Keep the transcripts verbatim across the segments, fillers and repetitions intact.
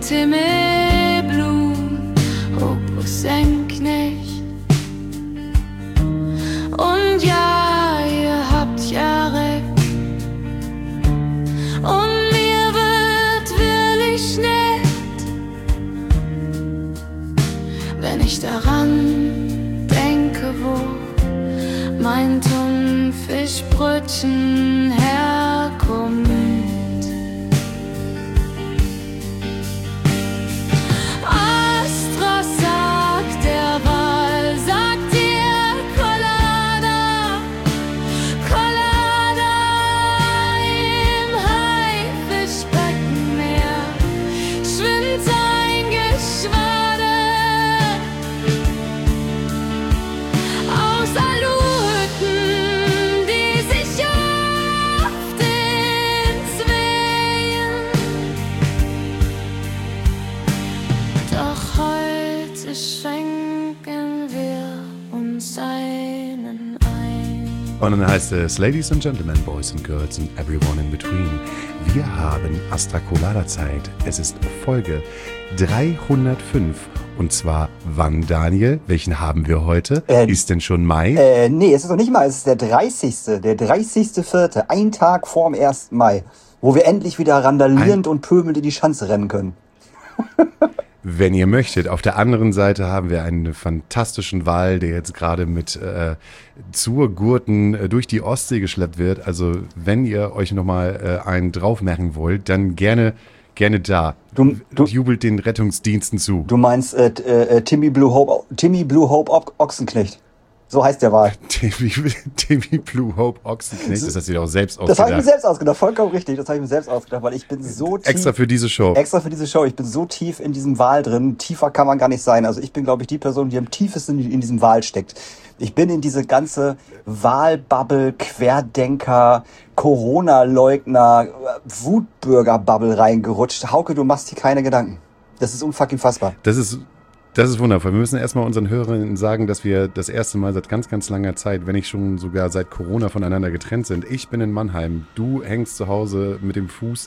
Timmy Blue, Opus Enknecht. Und ja, ihr habt ja recht. Und mir wird wirklich nett, wenn ich daran denke, wo mein Thunfischbrötchen herkommt. Astra sagt der Wal, sagt ihr Colada, Colada im Haifischbeckenmeer schwimmt ein Geschwader aus Aluhütten, die sich oft ins Wehen. Doch heute schenken wir uns einen ein. Und dann heißt es Ladies and Gentlemen, Boys and Girls and everyone in between. Wir haben Astra Colada Zeit. Es ist Folge dreihundertfünf. Und zwar wann, Daniel? Welchen haben wir heute? Äh, ist denn schon Mai? Äh, nee, es ist noch nicht mal, es ist der dreißigste Der dreißigste Vierte Ein Tag vorm ersten Mai. Wo wir endlich wieder randalierend und pöbelnd in die Schanze rennen können. Wenn ihr möchtet. Auf der anderen Seite haben wir einen fantastischen Wal, der jetzt gerade mit äh, Zurgurten äh, durch die Ostsee geschleppt wird. Also wenn ihr euch nochmal äh, einen draufmerken wollt, dann gerne, gerne da. Du, du, Jubelt den Rettungsdiensten zu. du meinst äh, äh, Timmy Blue Hope, Timmy Blue Hope O- Ochsenknecht. So heißt der Wal. Timmy, Timmy Blue Hope Ochsenknecht. Das hast du dir auch selbst Das habe ich mir ausgedacht. selbst ausgedacht, vollkommen richtig. Das habe ich mir selbst ausgedacht, weil ich bin so tief... Extra für diese Show. Extra für diese Show. Ich bin so tief in diesem Wal drin. Tiefer kann man gar nicht sein. Also ich bin, glaube ich, die Person, die am tiefesten in diesem Wal steckt. Ich bin in diese ganze Wahlbubble, Querdenker, Corona-Leugner, Wutbürger-Bubble reingerutscht. Hauke, du machst dir keine Gedanken. Das ist unfucking fassbar. Das ist, das ist wundervoll. Wir müssen erstmal unseren Hörerinnen sagen, dass wir das erste Mal seit ganz, ganz langer Zeit, wenn nicht schon sogar seit Corona voneinander getrennt sind. Ich bin in Mannheim. Du hängst zu Hause mit dem Fuß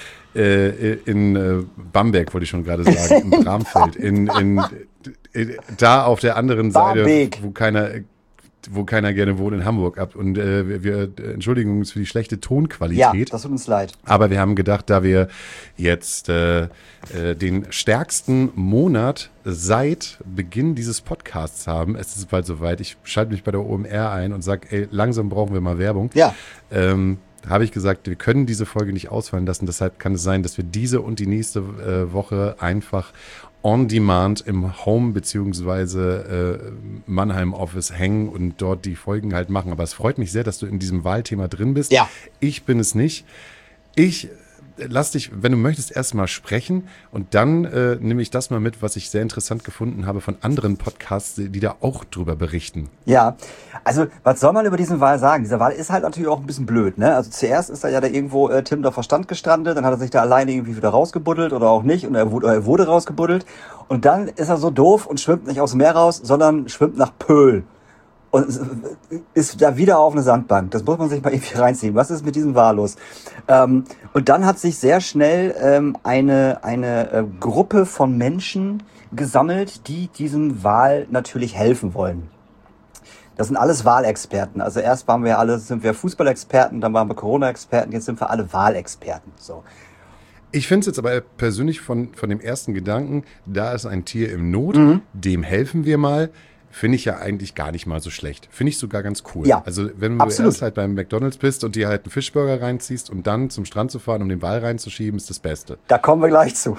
äh, in äh, Bamberg, wollte ich schon gerade sagen, im Bramfeld. In, in, in, da auf der anderen Seite, Barmbek. wo keiner... wo keiner gerne wohnt, in Hamburg ab. Und äh, wir, wir entschuldigen uns für die schlechte Ja, Tonqualität. das tut uns leid. Aber wir haben gedacht, da wir jetzt äh, äh, den stärksten Monat seit Beginn dieses Podcasts haben, es ist bald soweit, ich schalte mich bei der O M R ein und sage, ey, langsam brauchen wir mal Werbung. Ja. Ähm, habe ich gesagt, wir können diese Folge nicht ausfallen lassen. Deshalb kann es sein, dass wir diese und die nächste äh, Woche einfach on demand im Home beziehungsweise äh, Mannheim Office hängen und dort die Folgen halt machen. Aber es freut mich sehr, dass du in diesem Wahlthema drin bist. Ja. Ich bin es nicht. Ich lass dich, wenn du möchtest, erstmal sprechen und dann äh, nehme ich das mal mit, was ich sehr interessant gefunden habe von anderen Podcasts, die da auch drüber berichten. Ja, also was soll man über diesen Wal sagen? Dieser Wal ist halt natürlich auch ein bisschen blöd, ne? Also zuerst ist er ja da irgendwo äh, Tim der Verstand gestrandet, dann hat er sich da alleine irgendwie wieder rausgebuddelt oder auch nicht und er wurde, er wurde rausgebuddelt und dann ist er so doof und schwimmt nicht aus dem Meer raus, sondern schwimmt nach Pöhl und ist da wieder auf eine Sandbank. Das muss man sich mal irgendwie reinziehen. Was ist mit diesem Wal los? Ähm, und dann hat sich sehr schnell ähm, eine, eine äh, Gruppe von Menschen gesammelt, die diesem Wal natürlich helfen wollen. Das sind alles Wahlexperten. Also erst waren wir alle, sind wir Fußballexperten, dann waren wir Corona-Experten, jetzt sind wir alle Wahlexperten. So. Ich finde es jetzt aber persönlich von, von dem ersten Gedanken, da ist ein Tier im Not, Mhm. dem helfen wir mal, finde ich ja eigentlich gar nicht mal so schlecht. Finde ich sogar ganz cool. Ja, Also wenn du absolut. erst halt beim McDonald's bist und dir halt einen Fischburger reinziehst und dann zum Strand zu fahren, um den Ball reinzuschieben, ist das Beste. Da kommen wir gleich zu.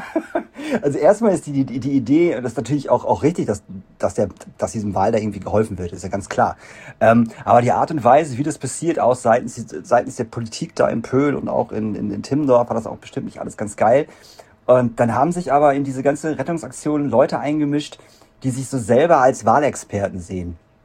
Also erstmal ist die, die, die Idee, das ist natürlich auch, auch richtig, dass, dass, der, dass diesem Wal da irgendwie geholfen wird, ist ja ganz klar. Ähm, aber die Art und Weise, wie das passiert, auch seitens, seitens der Politik da in Pöhl und auch in, in, in Timmendorf, war das auch bestimmt nicht alles ganz geil. Und dann haben sich aber in diese ganze Rettungsaktion Leute eingemischt, die sich so selber als Wahlexperten sehen.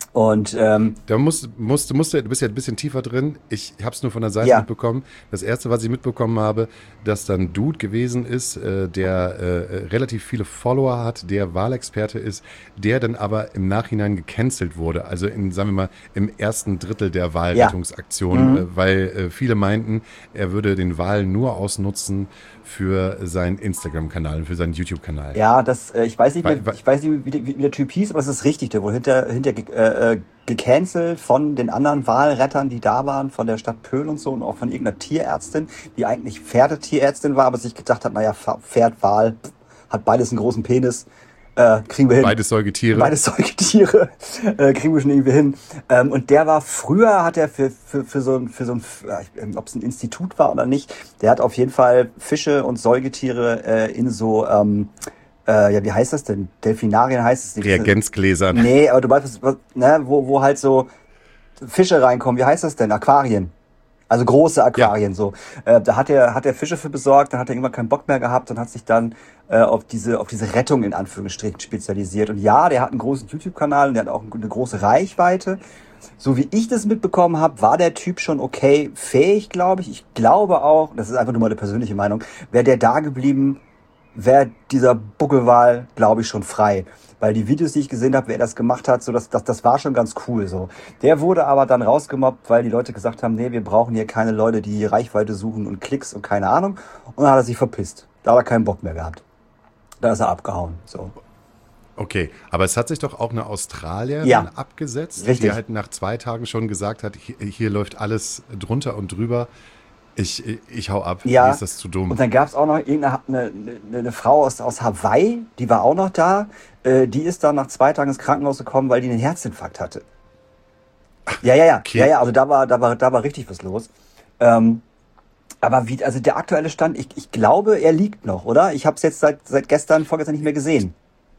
Und ähm, Da musst, musst, musst, du bist ja ein bisschen tiefer drin. Ich habe es nur von der Seite Ja. mitbekommen. Das Erste, was ich mitbekommen habe, dass da ein Dude gewesen ist, äh, der äh, relativ viele Follower hat, der Wahlexperte ist, der dann aber im Nachhinein gecancelt wurde. Also in, sagen wir mal, im ersten Drittel der Wahlrettungsaktion, Mhm. äh, weil äh, viele meinten, er würde den Wahlen nur ausnutzen für seinen Instagram-Kanal und für seinen YouTube-Kanal. ja, das, äh, ich weiß nicht mehr, Weil- weil- ich weiß nicht, wie, wie, wie der Typ hieß, aber es ist richtig, der wurde hinter, hinter ge- äh, äh, gecancelt von den anderen Wahlrettern, die da waren, von der Stadt Pöhl und so und auch von irgendeiner Tierärztin, die eigentlich Pferdetierärztin war, aber sich gedacht hat, naja, Pferd, Wal, hat beides einen großen Penis, äh, kriegen wir hin. Beides Säugetiere. Beides Säugetiere, äh, kriegen wir schon irgendwie hin. Ähm, und der war, früher hat er für, für, für so ein, für so ein, ob es ein Institut war oder nicht, der hat auf jeden Fall Fische und Säugetiere äh, in so, ähm, äh, ja, wie heißt das denn? Delfinarien heißt es nicht. Reagenzgläsern. Nee, aber du weißt, was, ne, wo, wo halt so Fische reinkommen. Wie heißt das denn? Aquarien. Also große Aquarien, so. Äh, da hat er, hat er Fische für besorgt, dann hat er irgendwann keinen Bock mehr gehabt und hat sich dann äh, auf diese, auf diese Rettung in Anführungsstrichen spezialisiert. Und ja, der hat einen großen YouTube-Kanal und der hat auch eine große Reichweite. So wie ich das mitbekommen habe, war der Typ schon okay fähig, glaube ich. Ich glaube auch, das ist einfach nur meine persönliche Meinung, wäre der da geblieben, wäre dieser Buckelwal, glaube ich, schon frei. Weil die Videos, die ich gesehen habe, wer das gemacht hat, so das, das, das war schon ganz cool. So. Der wurde aber dann rausgemobbt, weil die Leute gesagt haben, nee, wir brauchen hier keine Leute, die Reichweite suchen und Klicks und keine Ahnung. Und dann hat er sich verpisst. Da hat er keinen Bock mehr gehabt. Da ist er abgehauen. So. Okay, aber es hat sich doch auch eine Australierin Ja. abgesetzt, Richtig. die halt nach zwei Tagen schon gesagt hat, hier, hier läuft alles drunter und drüber. Ich, ich, ich hau ab, Ja. mir ist das zu dumm. Und dann gab es auch noch irgendeine eine, eine, eine Frau aus, aus Hawaii, die war auch noch da. Äh, die ist dann nach zwei Tagen ins Krankenhaus gekommen, weil die einen Herzinfarkt hatte. Ja, ja, ja. Okay. Ja, ja, also da war, da war, da war richtig was los. Ähm, aber wie, also der aktuelle Stand, ich, ich glaube, er liegt noch, oder? Ich habe es jetzt seit, seit gestern, vorgestern nicht mehr gesehen.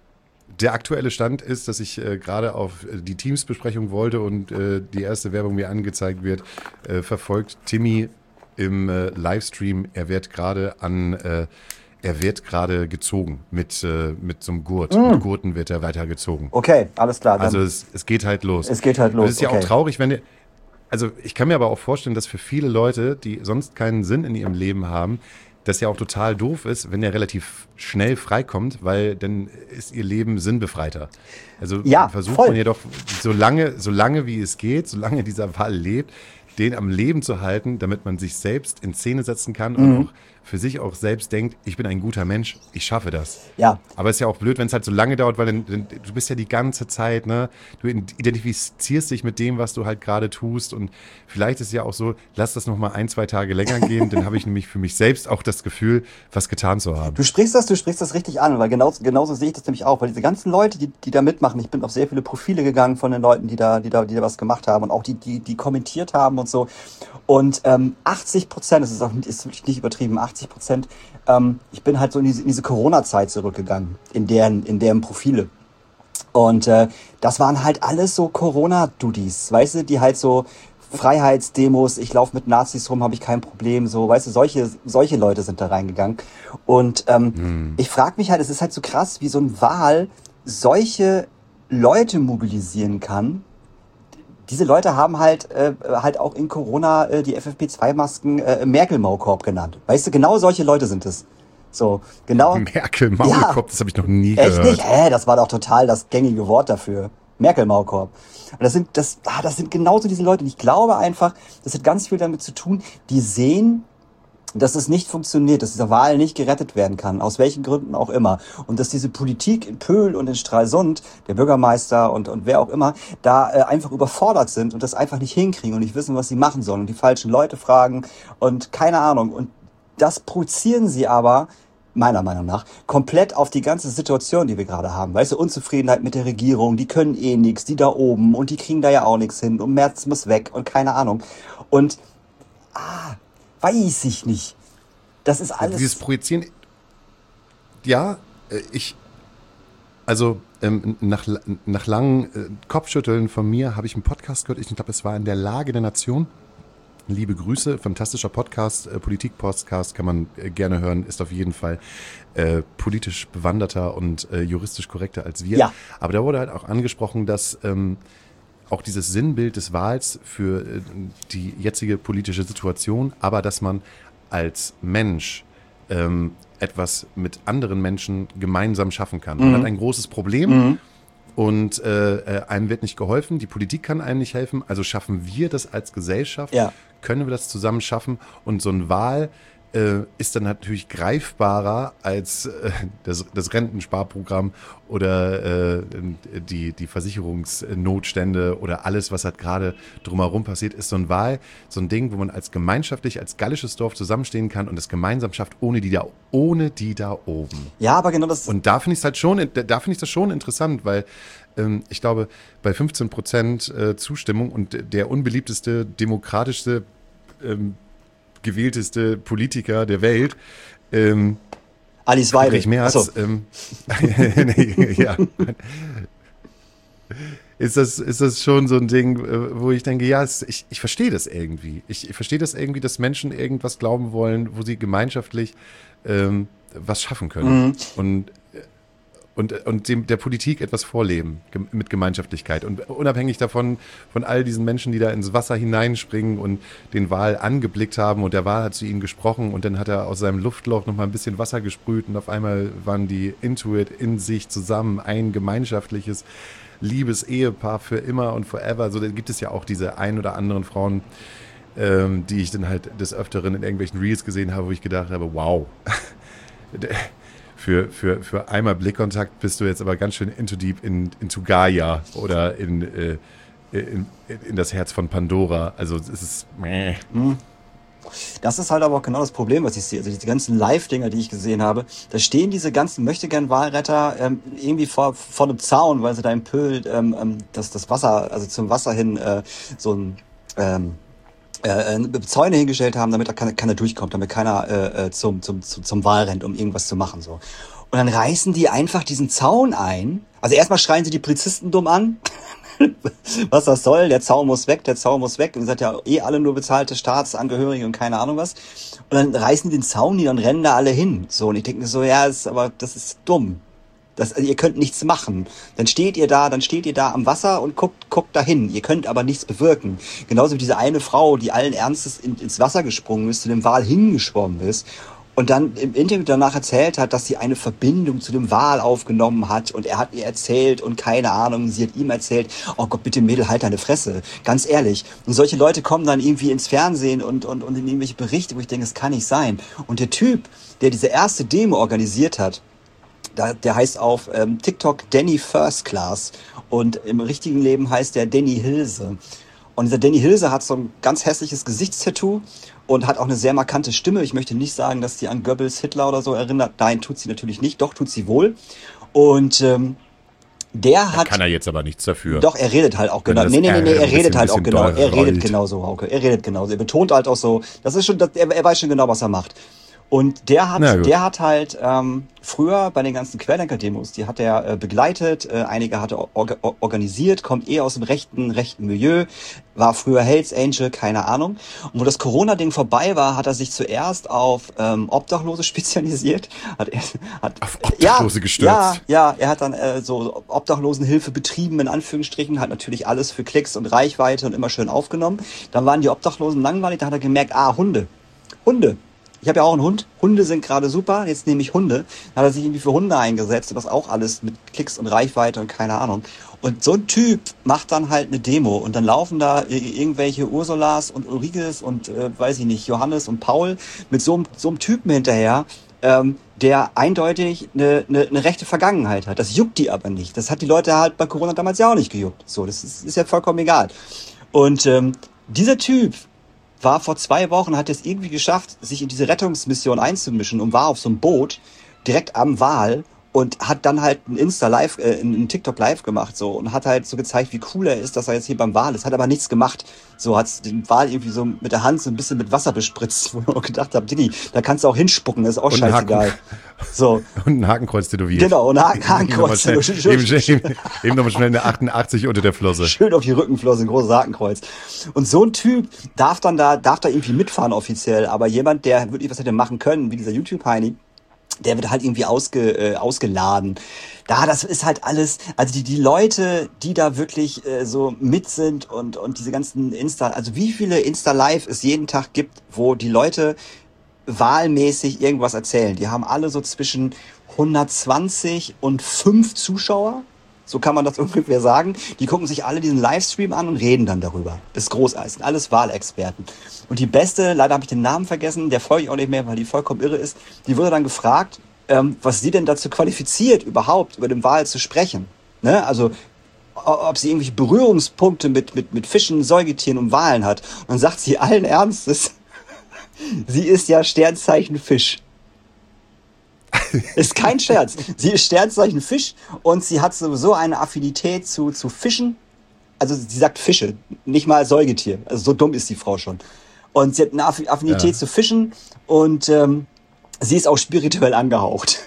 Der aktuelle Stand ist, dass ich äh, gerade auf äh, die Teamsbesprechung wollte und äh, die erste Werbung mir angezeigt wird, äh, verfolgt Timmy im äh, Livestream. Er wird gerade an, äh, er wird gerade gezogen mit, äh, mit so einem Gurt. Mit Gurten wird er weitergezogen. Okay, alles klar. Dann, Also es, es geht halt los. es geht halt Und los. es ist ja okay. auch traurig, wenn ihr, also ich kann mir aber auch vorstellen, dass für viele Leute, die sonst keinen Sinn in ihrem Leben haben, das ja auch total doof ist, wenn er relativ schnell freikommt, weil dann ist ihr Leben sinnbefreiter. Also Ja, versucht voll. man ja doch, so lange, so lange wie es geht, solange dieser Wal lebt, den am Leben zu halten, damit man sich selbst in Szene setzen kann und Mhm. auch für sich auch selbst denkt, ich bin ein guter Mensch, ich schaffe das. Ja, Aber es ist ja auch blöd, wenn es halt so lange dauert, weil dann, dann, du bist ja die ganze Zeit, ne? Du identifizierst dich mit dem, was du halt gerade tust und vielleicht ist es ja auch so, lass das noch mal ein, zwei Tage länger gehen, dann habe ich nämlich für mich selbst auch das Gefühl, was getan zu haben. du sprichst das, du sprichst das richtig an, weil genau, genauso sehe ich das nämlich auch, weil diese ganzen Leute, die, die da mitmachen, ich bin auf sehr viele Profile gegangen von den Leuten, die da, die da, die da was gemacht haben und auch die, die, die kommentiert haben und so. Und ähm, achtzig Prozent, das ist auch ist wirklich nicht übertrieben, achtzig Prozent, ähm, ich bin halt so in diese, in diese Corona-Zeit zurückgegangen, in deren, in deren Profile. Und äh, das waren halt alles so Corona-Dudis, weißt du, die halt so Freiheitsdemos, ich laufe mit Nazis rum, habe ich kein Problem, so, weißt du, solche, solche Leute sind da reingegangen. Und ähm, Hm. ich frage mich halt, es ist halt so krass, wie so ein Wal solche Leute mobilisieren kann. Diese Leute haben halt äh, halt auch in Corona äh, die F F P zwei Masken äh, Merkel-Maulkorb genannt. Weißt du, genau solche Leute sind es. So, genau. Merkel, Maulkorb, das habe ich noch nie Echt gehört. nicht? Hä, das war doch total das gängige Wort dafür. Merkel-Maulkorb. Und das sind, das, ah, das sind genauso diese Leute. Und ich glaube einfach, das hat ganz viel damit zu tun, die sehen, dass es nicht funktioniert, dass dieser Wal nicht gerettet werden kann, aus welchen Gründen auch immer. Und dass diese Politik in Pöhl und in Stralsund, der Bürgermeister und, und wer auch immer, da äh, einfach überfordert sind und das einfach nicht hinkriegen und nicht wissen, was sie machen sollen und die falschen Leute fragen und keine Ahnung. Und das projizieren sie aber, meiner Meinung nach, komplett auf die ganze Situation, die wir gerade haben. Weißt du, Unzufriedenheit mit der Regierung, die können eh nichts, die da oben und die kriegen da ja auch nichts hin und Merz muss weg und keine Ahnung. Und, ah, weiß ich nicht. Das ist alles... Dieses Projizieren, ja, äh, ich, also ähm, nach, nach langen äh, Kopfschütteln von mir habe ich einen Podcast gehört, ich glaube, es war in der Lage der Nation. Liebe Grüße, fantastischer Podcast, äh, Politik-Podcast, kann man äh, gerne hören, ist auf jeden Fall äh, politisch bewanderter und äh, juristisch korrekter als wir. Ja. Aber da wurde halt auch angesprochen, dass ähm, auch dieses Sinnbild des Wahls für äh, die jetzige politische Situation, aber dass man als Mensch ähm, etwas mit anderen Menschen gemeinsam schaffen kann. Man Mhm. hat ein großes Problem Mhm. und äh, äh, einem wird nicht geholfen, die Politik kann einem nicht helfen, also schaffen wir das als Gesellschaft, Ja. können wir das zusammen schaffen und so eine Wahl äh, ist dann natürlich greifbarer als äh, das, das Rentensparprogramm oder äh, die, die Versicherungsnotstände oder alles, was halt gerade drumherum passiert, ist so eine Wahl, so ein Ding, wo man als gemeinschaftlich, als gallisches Dorf zusammenstehen kann und es gemeinsam schafft, ohne die da, ohne die da oben. Ja, aber genau das. Und da finde ich es halt schon, da finde ich das schon interessant, weil ähm, ich glaube, bei fünfzehn Prozent äh, Zustimmung und der unbeliebteste, demokratischste, ähm, gewählteste Politiker der Welt, ähm, Alice Weidel. Friedrich Merz, Achso. ähm, nee, ja, ist das, ist das schon so ein Ding, äh, wo ich denke, ja, es, ich, ich verstehe das irgendwie. Ich, ich verstehe das irgendwie, dass Menschen irgendwas glauben wollen, wo sie gemeinschaftlich ähm, was schaffen können. Mhm. Und Und, und dem, der Politik etwas vorleben gem- mit Gemeinschaftlichkeit. Und unabhängig davon, von all diesen Menschen, die da ins Wasser hineinspringen und den Wal angeblickt haben und der Wal hat zu ihnen gesprochen und dann hat er aus seinem Luftloch nochmal ein bisschen Wasser gesprüht und auf einmal waren die Intuit in sich zusammen ein gemeinschaftliches Liebes-Ehepaar für immer und forever. So, da gibt es ja auch diese ein oder anderen Frauen, ähm, die ich dann halt des Öfteren in irgendwelchen Reels gesehen habe, wo ich gedacht habe, wow, Für, für, für einmal Blickkontakt bist du jetzt aber ganz schön into deep in, into Gaia oder in, äh, in, in das Herz von Pandora. Also es ist meh. Das ist halt aber auch genau das Problem, was ich sehe. Also diese ganzen Live-Dinger, die ich gesehen habe, da stehen diese ganzen Möchtegern-Wahlretter ähm, irgendwie vor, vor einem Zaun, weil sie da im Pöhl ähm, ähm, das, das Wasser, also zum Wasser hin äh, so ein ähm, äh, Zäune hingestellt haben, damit da keiner, keiner durchkommt, damit keiner äh, zum, zum, zum, zum Wal rennt, um irgendwas zu machen. So. Und dann reißen die einfach diesen Zaun ein. Also erstmal schreien sie die Polizisten dumm an. Was das soll, der Zaun muss weg, der Zaun muss weg. Und ihr seid ja eh alle nur bezahlte Staatsangehörige und keine Ahnung was. Und dann reißen die den Zaun nieder und rennen da alle hin. So, und ich denke mir so, ja, ist, aber das ist dumm. Das, also ihr könnt nichts machen. Dann steht ihr da, dann steht ihr da am Wasser und guckt, guckt dahin. Ihr könnt aber nichts bewirken. Genauso wie diese eine Frau, die allen Ernstes in, ins Wasser gesprungen ist, zu dem Wal hingeschwommen ist und dann im Interview danach erzählt hat, dass sie eine Verbindung zu dem Wal aufgenommen hat und er hat ihr erzählt und keine Ahnung, sie hat ihm erzählt, oh Gott, bitte Mädel, halt deine Fresse. Ganz ehrlich. Und solche Leute kommen dann irgendwie ins Fernsehen und, und, und in irgendwelche Berichte, wo ich denke, das kann nicht sein. Und der Typ, der diese erste Demo organisiert hat, der heißt auf ähm, TikTok Danny First Class und im richtigen Leben heißt der Danny Hilse. Und dieser Danny Hilse hat so ein ganz hässliches Gesichtstattoo und hat auch eine sehr markante Stimme. Ich möchte nicht sagen, dass die an Goebbels, Hitler oder so erinnert. Nein, tut sie natürlich nicht. Doch, tut sie wohl. Und ähm, der hat... Da kann er jetzt aber nichts dafür. Doch, er redet halt auch genau. Nee, nee, nee, nee, er redet halt auch genau. Er redet genauso, Hauke. Er redet genauso. Er betont halt auch so. Das ist schon, das, er, er weiß schon genau, was er macht. Und der hat, der hat halt ähm, früher bei den ganzen Querdenker-Demos, die hat er äh, begleitet, äh, einige hat er or- organisiert, kommt eh aus dem rechten, rechten Milieu, war früher Hells Angel, keine Ahnung. Und wo das Corona-Ding vorbei war, hat er sich zuerst auf ähm, Obdachlose spezialisiert. Hat er, hat, auf Obdachlose ja, gestürzt? Ja, ja, er hat dann äh, so Obdachlosenhilfe betrieben, in Anführungsstrichen, hat natürlich alles für Klicks und Reichweite und immer schön aufgenommen. Dann waren die Obdachlosen langweilig, da hat er gemerkt, ah, Hunde, Hunde. Ich habe ja auch einen Hund. Hunde sind gerade super. Jetzt nehme ich Hunde. Dann hat er sich irgendwie für Hunde eingesetzt. Und das auch alles mit Klicks und Reichweite und keine Ahnung. Und so ein Typ macht dann halt eine Demo. Und dann laufen da irgendwelche Ursulas und Ulrikes und äh, weiß ich nicht, Johannes und Paul mit so einem, so einem Typen hinterher, ähm, der eindeutig eine, eine, eine rechte Vergangenheit hat. Das juckt die aber nicht. Das hat die Leute halt bei Corona damals ja auch nicht gejuckt. So, das ist, ist ja vollkommen egal. Und ähm, dieser Typ war vor zwei Wochen, hat es irgendwie geschafft, sich in diese Rettungsmission einzumischen und war auf so einem Boot direkt am Wal und hat dann halt ein Insta live, äh, ein TikTok live gemacht so und hat halt so gezeigt, wie cool er ist, dass er jetzt hier beim Wal ist, hat aber nichts gemacht. So hat den Wal irgendwie so mit der Hand so ein bisschen mit Wasser bespritzt, wo ich auch gedacht habe, Diggi, da kannst du auch hinspucken, das ist auch scheißegal. So. Und ein Hakenkreuz tätowiert. Genau, ein Haken, Hakenkreuz. Eben, eben, eben, eben nochmal schnell eine achtundachtzig unter der Flosse. Schön auf die Rückenflosse, ein großes Hakenkreuz. Und so ein Typ darf dann da, darf da irgendwie mitfahren offiziell, aber jemand, der wirklich was hätte machen können, wie dieser YouTube-Heini, der wird halt irgendwie ausge, äh, ausgeladen. Da, das ist halt alles, also die, die Leute, die da wirklich äh, so mit sind und, und diese ganzen Insta, also wie viele Insta-Live es jeden Tag gibt, wo die Leute wahlmäßig irgendwas erzählen. Die haben alle so zwischen hundertzwanzig und fünf Zuschauer. So kann man das ungefähr sagen. Die gucken sich alle diesen Livestream an und reden dann darüber. Das ist großartig. Sind alles Wahlexperten. Und die beste, leider habe ich den Namen vergessen, der folge ich auch nicht mehr, weil die vollkommen irre ist, die wurde dann gefragt, ähm, was sie denn dazu qualifiziert, überhaupt über den Wahl zu sprechen. Ne? Also, ob sie irgendwelche Berührungspunkte mit, mit, mit Fischen, Säugetieren und Walen hat. Und dann sagt sie allen Ernstes, sie ist ja Sternzeichen Fisch. Ist kein Scherz. Sie ist Sternzeichen Fisch und sie hat sowieso eine Affinität zu, zu Fischen. Also sie sagt Fische, nicht mal Säugetier. Also so dumm ist die Frau schon. Und sie hat eine Affinität ja. zu Fischen und ähm, sie ist auch spirituell angehaucht.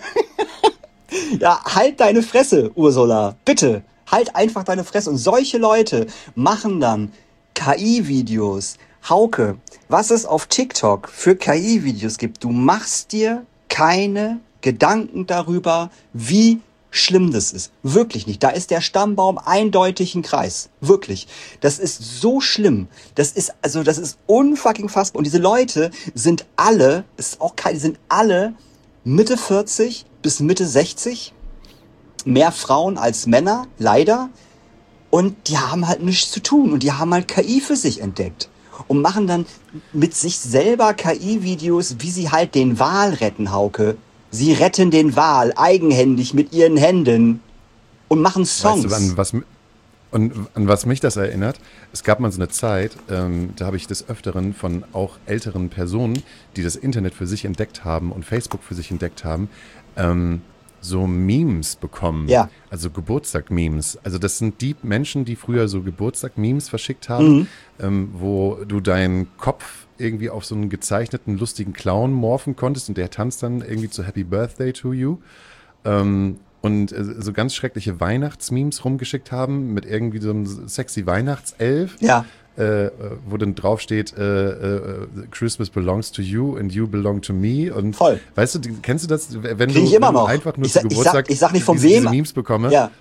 Ja, halt deine Fresse, Ursula. Bitte, halt einfach deine Fresse. Und solche Leute machen dann K I-Videos. Hauke, was es auf TikTok für K I-Videos gibt, du machst dir keine Gedanken darüber, wie schlimm das ist. Wirklich nicht. Da ist der Stammbaum eindeutig ein Kreis. Wirklich. Das ist so schlimm. Das ist, also, das ist unfucking fassbar. Und diese Leute sind alle, ist auch kein, die sind alle Mitte vierzig bis Mitte sechzig. Mehr Frauen als Männer, leider. Und die haben halt nichts zu tun. Und die haben halt K I für sich entdeckt. Und machen dann mit sich selber K I-Videos, wie sie halt den Wal retten, Hauke. Sie retten den Wal eigenhändig mit ihren Händen und machen Songs. Weißt du, an was, und an was mich das erinnert? Es gab mal so eine Zeit, ähm, da habe ich des Öfteren von auch älteren Personen, die das Internet für sich entdeckt haben und Facebook für sich entdeckt haben, ähm, so Memes bekommen. Ja. Also Geburtstag-Memes. Also das sind die Menschen, die früher so Geburtstag-Memes verschickt haben, mhm. ähm, wo du deinen Kopf irgendwie auf so einen gezeichneten, lustigen Clown morphen konntest und der tanzt dann irgendwie zu Happy Birthday to you. Ähm, und äh, so ganz schreckliche Weihnachtsmemes rumgeschickt haben mit irgendwie so einem sexy Weihnachtself. Ja. Äh, wo dann draufsteht, äh, äh, Christmas belongs to you and you belong to me. Und voll. Weißt du, kennst du das, wenn Krieg du, ich immer wenn du noch. einfach nur ich zu sag, Geburtstag ich sag, ich sag nicht von diese, wem. diese Memes bekomme? Ja.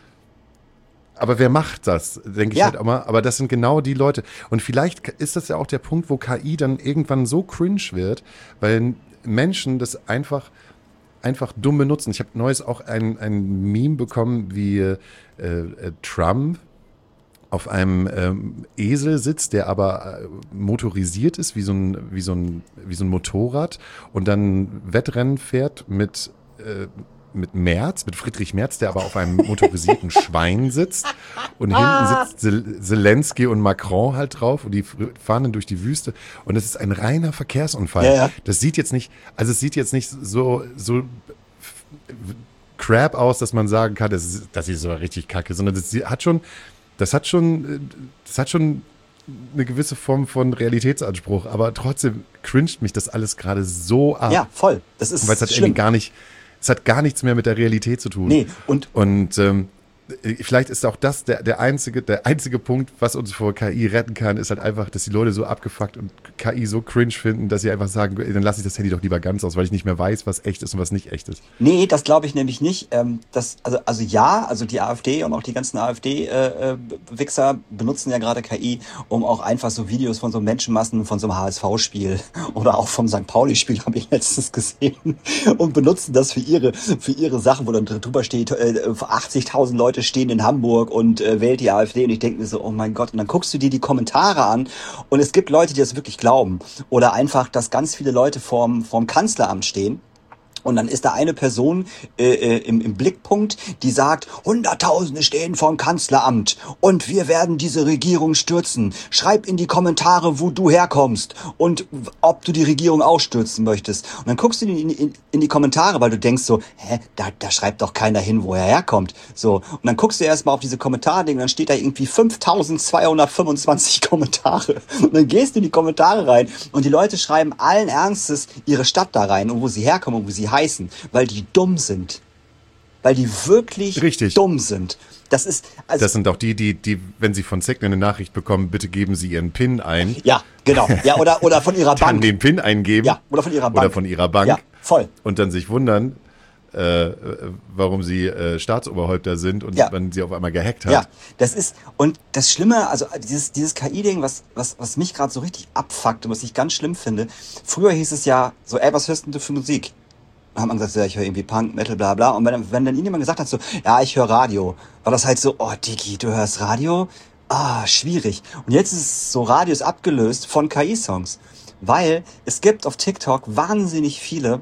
Aber wer macht das, denke ich ja. halt immer. Aber das sind genau die Leute. Und vielleicht ist das ja auch der Punkt, wo K I dann irgendwann so cringe wird, weil Menschen das einfach einfach dumm benutzen. Ich habe neues auch ein, ein Meme bekommen, wie äh, äh, Trump auf einem ähm, Esel sitzt, der aber äh, motorisiert ist, wie so ein, wie so ein, wie so ein Motorrad und dann Wettrennen fährt mit, äh, mit Merz, mit Friedrich Merz, der aber auf einem motorisierten Schwein sitzt und hinten sitzt Zel- Zelensky und Macron halt drauf und die fahren dann durch die Wüste und es ist ein reiner Verkehrsunfall. Ja, ja. Das sieht jetzt nicht, also es sieht jetzt nicht so, so crap aus, dass man sagen kann, das ist, das ist so richtig kacke, sondern das hat schon Das hat schon, das hat schon eine gewisse Form von Realitätsanspruch, aber trotzdem cringet mich das alles gerade so ab. Ja, voll. Das ist Weil es hat schlimm. irgendwie gar nicht, es hat gar nichts mehr mit der Realität zu tun. Nee, und Und ähm, vielleicht ist auch das der, der einzige, der einzige Punkt, was uns vor K I retten kann, ist halt einfach, dass die Leute so abgefuckt und K I so cringe finden, dass sie einfach sagen, dann lasse ich das Handy doch lieber ganz aus, weil ich nicht mehr weiß, was echt ist und was nicht echt ist. Nee, das glaube ich nämlich nicht. Ähm, das, also, also ja, also die AfD und auch die ganzen AfD-Wichser äh, benutzen ja gerade K I, um auch einfach so Videos von so Menschenmassen von so einem H S V-Spiel oder auch vom Sankt Pauli-Spiel, habe ich letztens gesehen, und benutzen das für ihre, für ihre Sachen, wo dann drüber steht, äh, achtzigtausend Leute stehen in Hamburg und äh, wählt die AfD und ich denke mir so, oh mein Gott, und dann guckst du dir die Kommentare an und es gibt Leute, die das wirklich glauben oder einfach, dass ganz viele Leute vorm, vorm Kanzleramt stehen. Und dann ist da eine Person äh, im, im Blickpunkt, die sagt, Hunderttausende stehen vorm Kanzleramt und wir werden diese Regierung stürzen. Schreib in die Kommentare, wo du herkommst und ob du die Regierung auch stürzen möchtest. Und dann guckst du in, in, in die Kommentare, weil du denkst so, hä, da, da schreibt doch keiner hin, wo er herkommt. So, und dann guckst du erstmal auf diese Kommentare und dann steht da irgendwie fünftausendzweihundertfünfundzwanzig Kommentare. Und dann gehst du in die Kommentare rein und die Leute schreiben allen Ernstes ihre Stadt da rein und wo sie herkommen und wo sie heißen, weil die dumm sind. Weil die wirklich Richtig. dumm sind. Das ist, also. Das sind auch die, die, die, wenn sie von Signal eine Nachricht bekommen, bitte geben sie ihren PIN ein. Ja, genau. Ja, oder, oder von ihrer Dann Bank. den PIN eingeben. Ja, oder von ihrer Bank. Oder von ihrer Bank. Ja, voll. Und dann sich wundern, äh, warum sie äh, Staatsoberhäupter sind und Ja. man sie auf einmal gehackt hat. Ja, das ist, und das Schlimme, also dieses, dieses K I-Ding, was, was, was mich gerade so richtig abfuckt und was ich ganz schlimm finde, früher hieß es ja so, ey, was hörst denn du für Musik? Dann hat man gesagt, ja, ich höre irgendwie Punk, Metal, bla bla. Und wenn, wenn dann jemand gesagt hat, so, ja, ich höre Radio, war das halt so, oh, Diggi, du hörst Radio? Ah, schwierig. Und jetzt ist es so, Radio ist abgelöst von K I-Songs. Weil es gibt auf TikTok wahnsinnig viele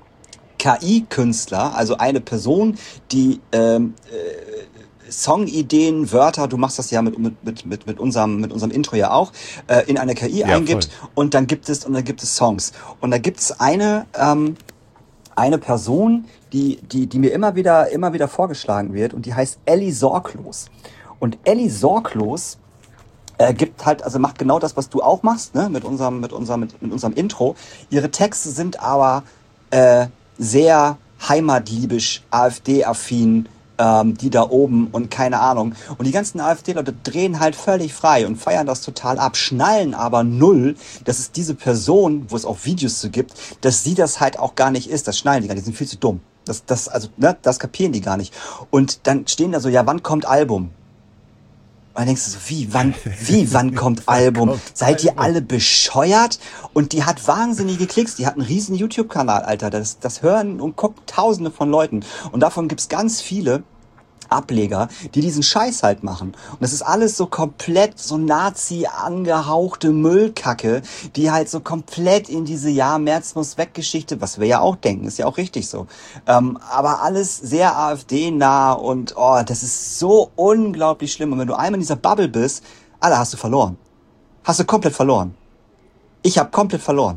K I-Künstler, also eine Person, die ähm, äh, Songideen, Wörter, du machst das ja mit, mit, mit, mit, mit, unserem, mit unserem Intro ja auch, äh, in eine K I Ja, eingibt voll. und dann gibt es und dann gibt es Songs. Und da gibt es eine ähm, eine Person, die die die mir immer wieder immer wieder vorgeschlagen wird und die heißt Ellie Sorglos. Und Ellie Sorglos äh, gibt halt, also macht genau das, was du auch machst, ne, mit unserem mit unserem mit, mit unserem Intro. Ihre Texte sind aber äh, sehr heimatliebisch, AfD-affin, ähm, die da oben und keine Ahnung. Und die ganzen AfD-Leute drehen halt völlig frei und feiern das total ab, schnallen aber null, dass es diese Person, wo es auch Videos zu gibt, dass sie das halt auch gar nicht ist. Das schnallen die gar nicht, die sind viel zu dumm. Das, das, also, ne, das kapieren die gar nicht. Und dann stehen da so, ja, wann kommt Album? Und dann denkst du so, wie, wann, wie, wann kommt Album? kommt Seid ihr Album? alle bescheuert? Und die hat wahnsinnige Klicks, die hat einen riesen YouTube-Kanal, Alter. Das, das hören und gucken Tausende von Leuten. Und davon gibt's ganz viele Ableger, die diesen Scheiß halt machen. Und das ist alles so komplett so Nazi angehauchte Müllkacke, die halt so komplett in diese Ja, Merz muss weg Geschichte, was wir ja auch denken, ist ja auch richtig so. Ähm, aber alles sehr AfD-nah und oh, das ist so unglaublich schlimm. Und wenn du einmal in dieser Bubble bist, Alter, hast du verloren. Hast du komplett verloren. Ich habe komplett verloren.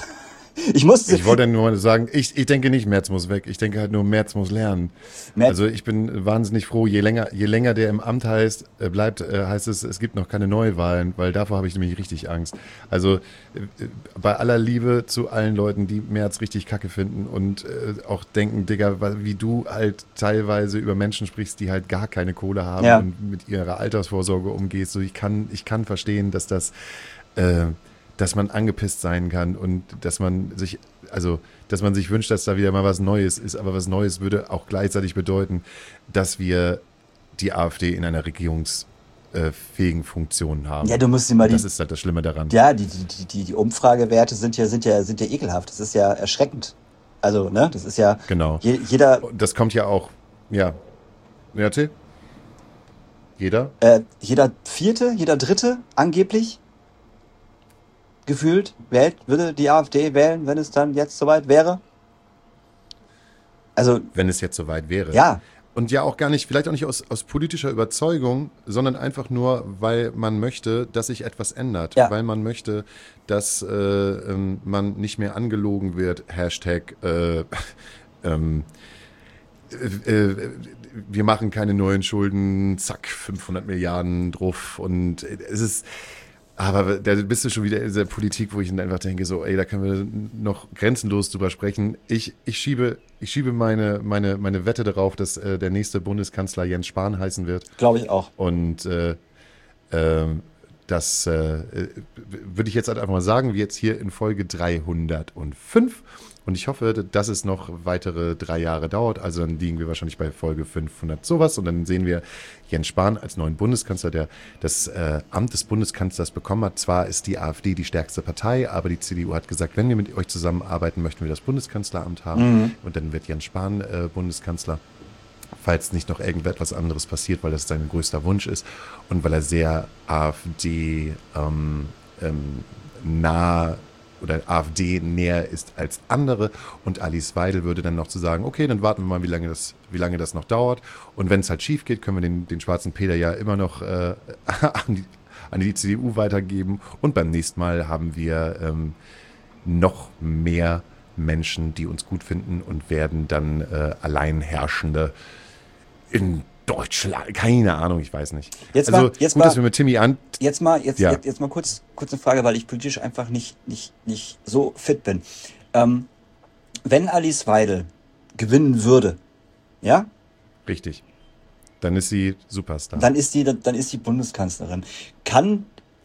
Ich musste Ich wollte nur sagen, ich, ich denke nicht, Merz muss weg. Ich denke halt nur, Merz muss lernen. Merz- Also ich bin wahnsinnig froh, je länger, je länger der im Amt heißt, äh, bleibt, äh, heißt es, es gibt noch keine Neuwahlen, weil davor habe ich nämlich richtig Angst. Also äh, bei aller Liebe zu allen Leuten, die Merz richtig kacke finden und äh, auch denken, Digga, wie du halt teilweise über Menschen sprichst, die halt gar keine Kohle haben Ja. und mit ihrer Altersvorsorge umgehst. So, ich kann, ich kann verstehen, dass das äh, dass man angepisst sein kann und dass man sich, also, dass man sich wünscht, dass da wieder mal was Neues ist. Aber was Neues würde auch gleichzeitig bedeuten, dass wir die AfD in einer regierungsfähigen Funktion haben. Ja, du musst dir mal die, Das ist halt das Schlimme daran. ja, die, die, die, die Umfragewerte sind ja, sind ja, sind ja ekelhaft. Das ist ja erschreckend. Also, ne, das ist ja, Genau. je, jeder, Das kommt ja auch, ja. Ja, Till? Jeder? äh, jeder Vierte, jeder Dritte angeblich gefühlt wählt, würde die AfD wählen, wenn es dann jetzt soweit wäre. Also, Wenn es jetzt soweit wäre. ja, Und ja auch gar nicht, vielleicht auch nicht aus, aus politischer Überzeugung, sondern einfach nur, weil man möchte, dass sich etwas ändert. Ja. Weil man möchte, dass äh, ähm, man nicht mehr angelogen wird. Hashtag äh, ähm, äh, äh, wir machen keine neuen Schulden, zack, fünfhundert Milliarden drauf. Und es ist, aber da bist du schon wieder in dieser Politik, wo ich einfach denke, so, ey, da können wir noch grenzenlos drüber sprechen. Ich, ich schiebe, ich schiebe meine, meine, meine Wette darauf, dass äh, der nächste Bundeskanzler Jens Spahn heißen wird. glaube ich auch. Und äh, ähm, das äh, würde ich jetzt halt einfach mal sagen, wie jetzt hier in Folge dreihundertfünf. Und ich hoffe, dass es noch weitere drei Jahre dauert. Also dann liegen wir wahrscheinlich bei Folge fünfhundert sowas. Und dann sehen wir Jens Spahn als neuen Bundeskanzler, der das äh, Amt des Bundeskanzlers bekommen hat. Zwar ist die AfD die stärkste Partei, aber die C D U hat gesagt, wenn wir mit euch zusammenarbeiten, möchten wir das Bundeskanzleramt haben. Mhm. Und dann wird Jens Spahn äh, Bundeskanzler, falls nicht noch irgendetwas anderes passiert, weil das sein größter Wunsch ist und weil er sehr AfD ähm, ähm, nah oder AfD näher ist als andere. Und Alice Weidel würde dann noch zu sagen, okay, dann warten wir mal, wie lange das, wie lange das noch dauert. Und wenn es halt schief geht, können wir den, den schwarzen Peter ja immer noch äh, an, die, an die C D U weitergeben. Und beim nächsten Mal haben wir ähm, noch mehr Menschen, die uns gut finden und werden dann äh, Alleinherrschende in Deutschland. Keine Ahnung, ich weiß nicht. Jetzt also mal- jetzt gut, mal- dass wir mit Timmy an... Jetzt mal, jetzt, Ja. jetzt, jetzt mal kurz, kurz eine Frage, weil ich politisch einfach nicht, nicht, nicht so fit bin. Ähm, wenn Alice Weidel gewinnen würde, ja, Richtig. Dann ist sie Superstar. dann ist die, dann ist die Bundeskanzlerin. Kann,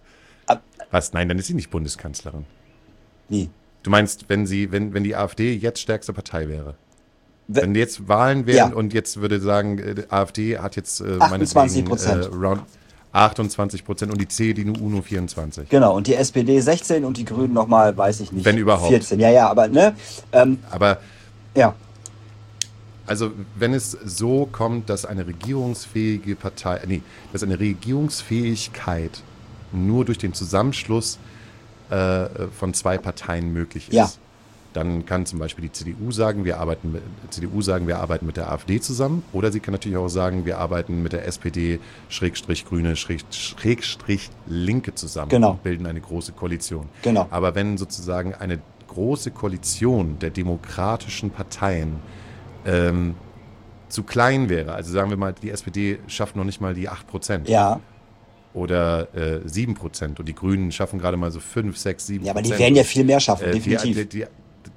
Was? Nein, dann ist sie nicht Bundeskanzlerin. wie? Du meinst, wenn sie, wenn, wenn die AfD jetzt stärkste Partei wäre? Wenn jetzt Wahlen wären Ja. und jetzt würde sagen, äh, AfD hat jetzt äh, achtundzwanzig meinetwegen, Prozent. Äh, round achtundzwanzig Prozent und die C D U nur vierundzwanzig. Genau, und die S P D sechzehn und die Grünen nochmal, weiß ich nicht. Wenn überhaupt. vierzehn, ja, ja, aber ne, ähm, Aber ja, also wenn es so kommt, dass eine regierungsfähige Partei, nee, dass eine Regierungsfähigkeit nur durch den Zusammenschluss äh, von zwei Parteien möglich ist, Ja. dann kann zum Beispiel die C D U sagen, wir arbeiten mit, C D U sagen, wir arbeiten mit der AfD zusammen, oder sie kann natürlich auch sagen, wir arbeiten mit der S P D, Schrägstrich Grüne, Schrägstrich Linke zusammen Genau. und bilden eine große Koalition. Genau. Aber wenn sozusagen eine große Koalition der demokratischen Parteien ähm, zu klein wäre, also sagen wir mal, die S P D schafft noch nicht mal die acht Prozent ja. oder äh, sieben Prozent und die Grünen schaffen gerade mal so fünf, sechs, sieben Ja, aber Prozent. die werden ja viel mehr schaffen, Äh, definitiv. Die, die, die,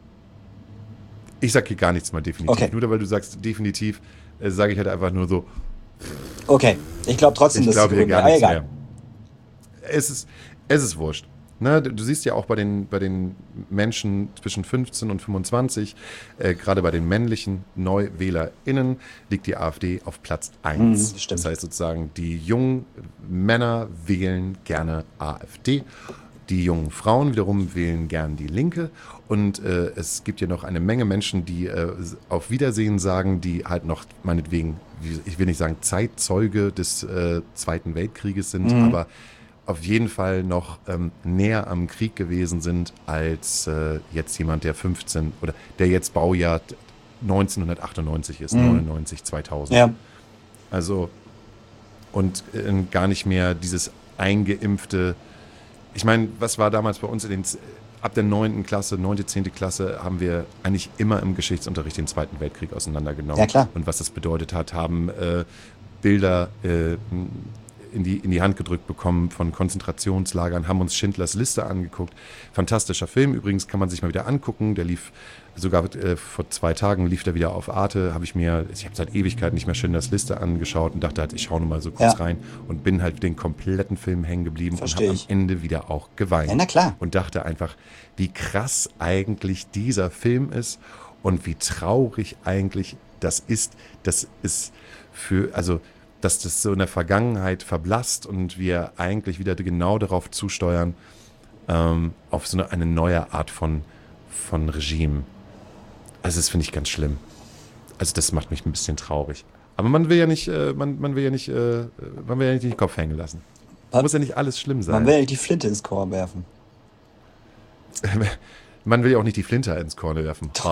ich sag hier gar nichts mal definitiv. Okay. Nur weil du sagst definitiv, äh, sage ich halt einfach nur so, Okay, ich glaube trotzdem, ich dass glaube die hier Grünen, gar ah, nichts egal. mehr. Es ist, es ist wurscht. Ne, du siehst ja auch bei den, bei den Menschen zwischen fünfzehn und fünfundzwanzig, äh, gerade bei den männlichen NeuwählerInnen, liegt die AfD auf Platz eins. Mhm, stimmt. Das heißt sozusagen, die jungen Männer wählen gerne AfD. Die jungen Frauen wiederum wählen gern die Linke. Und äh, es gibt ja noch eine Menge Menschen, die äh, auf Wiedersehen sagen, die halt noch meinetwegen, wie- ich will nicht sagen Zeitzeuge des äh, Zweiten Weltkrieges sind, Mhm. aber auf jeden Fall noch ähm, näher am Krieg gewesen sind als äh, jetzt jemand, der fünfzehn oder der jetzt Baujahr neunzehnhundertachtundneunzig ist, Mhm. neunundneunzig, zweitausend. Ja, Also und äh, gar nicht mehr dieses eingeimpfte. Ich meine, was war damals bei uns in den Z- ab der neunten Klasse, neunte, zehnte Klasse haben wir eigentlich immer im Geschichtsunterricht den Zweiten Weltkrieg auseinandergenommen. Ja, klar. Und was das bedeutet hat, haben äh, Bilder äh, in die, in die Hand gedrückt bekommen von Konzentrationslagern, haben uns Schindlers Liste angeguckt. Fantastischer Film, übrigens kann man sich mal wieder angucken. Der lief sogar äh, vor zwei Tagen, lief der wieder auf Arte. Habe ich mir, ich habe seit Ewigkeiten nicht mehr Schindlers Liste angeschaut und dachte halt, ich schaue nur mal so kurz Ja. rein und bin halt den kompletten Film hängen geblieben Versteh und habe ich. am Ende wieder auch geweint. Ja, na klar. Und dachte einfach, wie krass eigentlich dieser Film ist und wie traurig eigentlich das ist. Das ist für, also dass das so in der Vergangenheit verblasst und wir eigentlich wieder genau darauf zusteuern, ähm, auf so eine, eine neue Art von, von Regime. Also das finde ich ganz schlimm. Also das macht mich ein bisschen traurig. Aber man will ja nicht, äh, man, man will ja nicht, äh, man will ja nicht den Kopf hängen lassen. Was? Muss ja nicht alles schlimm sein. man will ja die Flinte ins Korn werfen. Man will ja auch nicht die Flinte ins Korn werfen. So,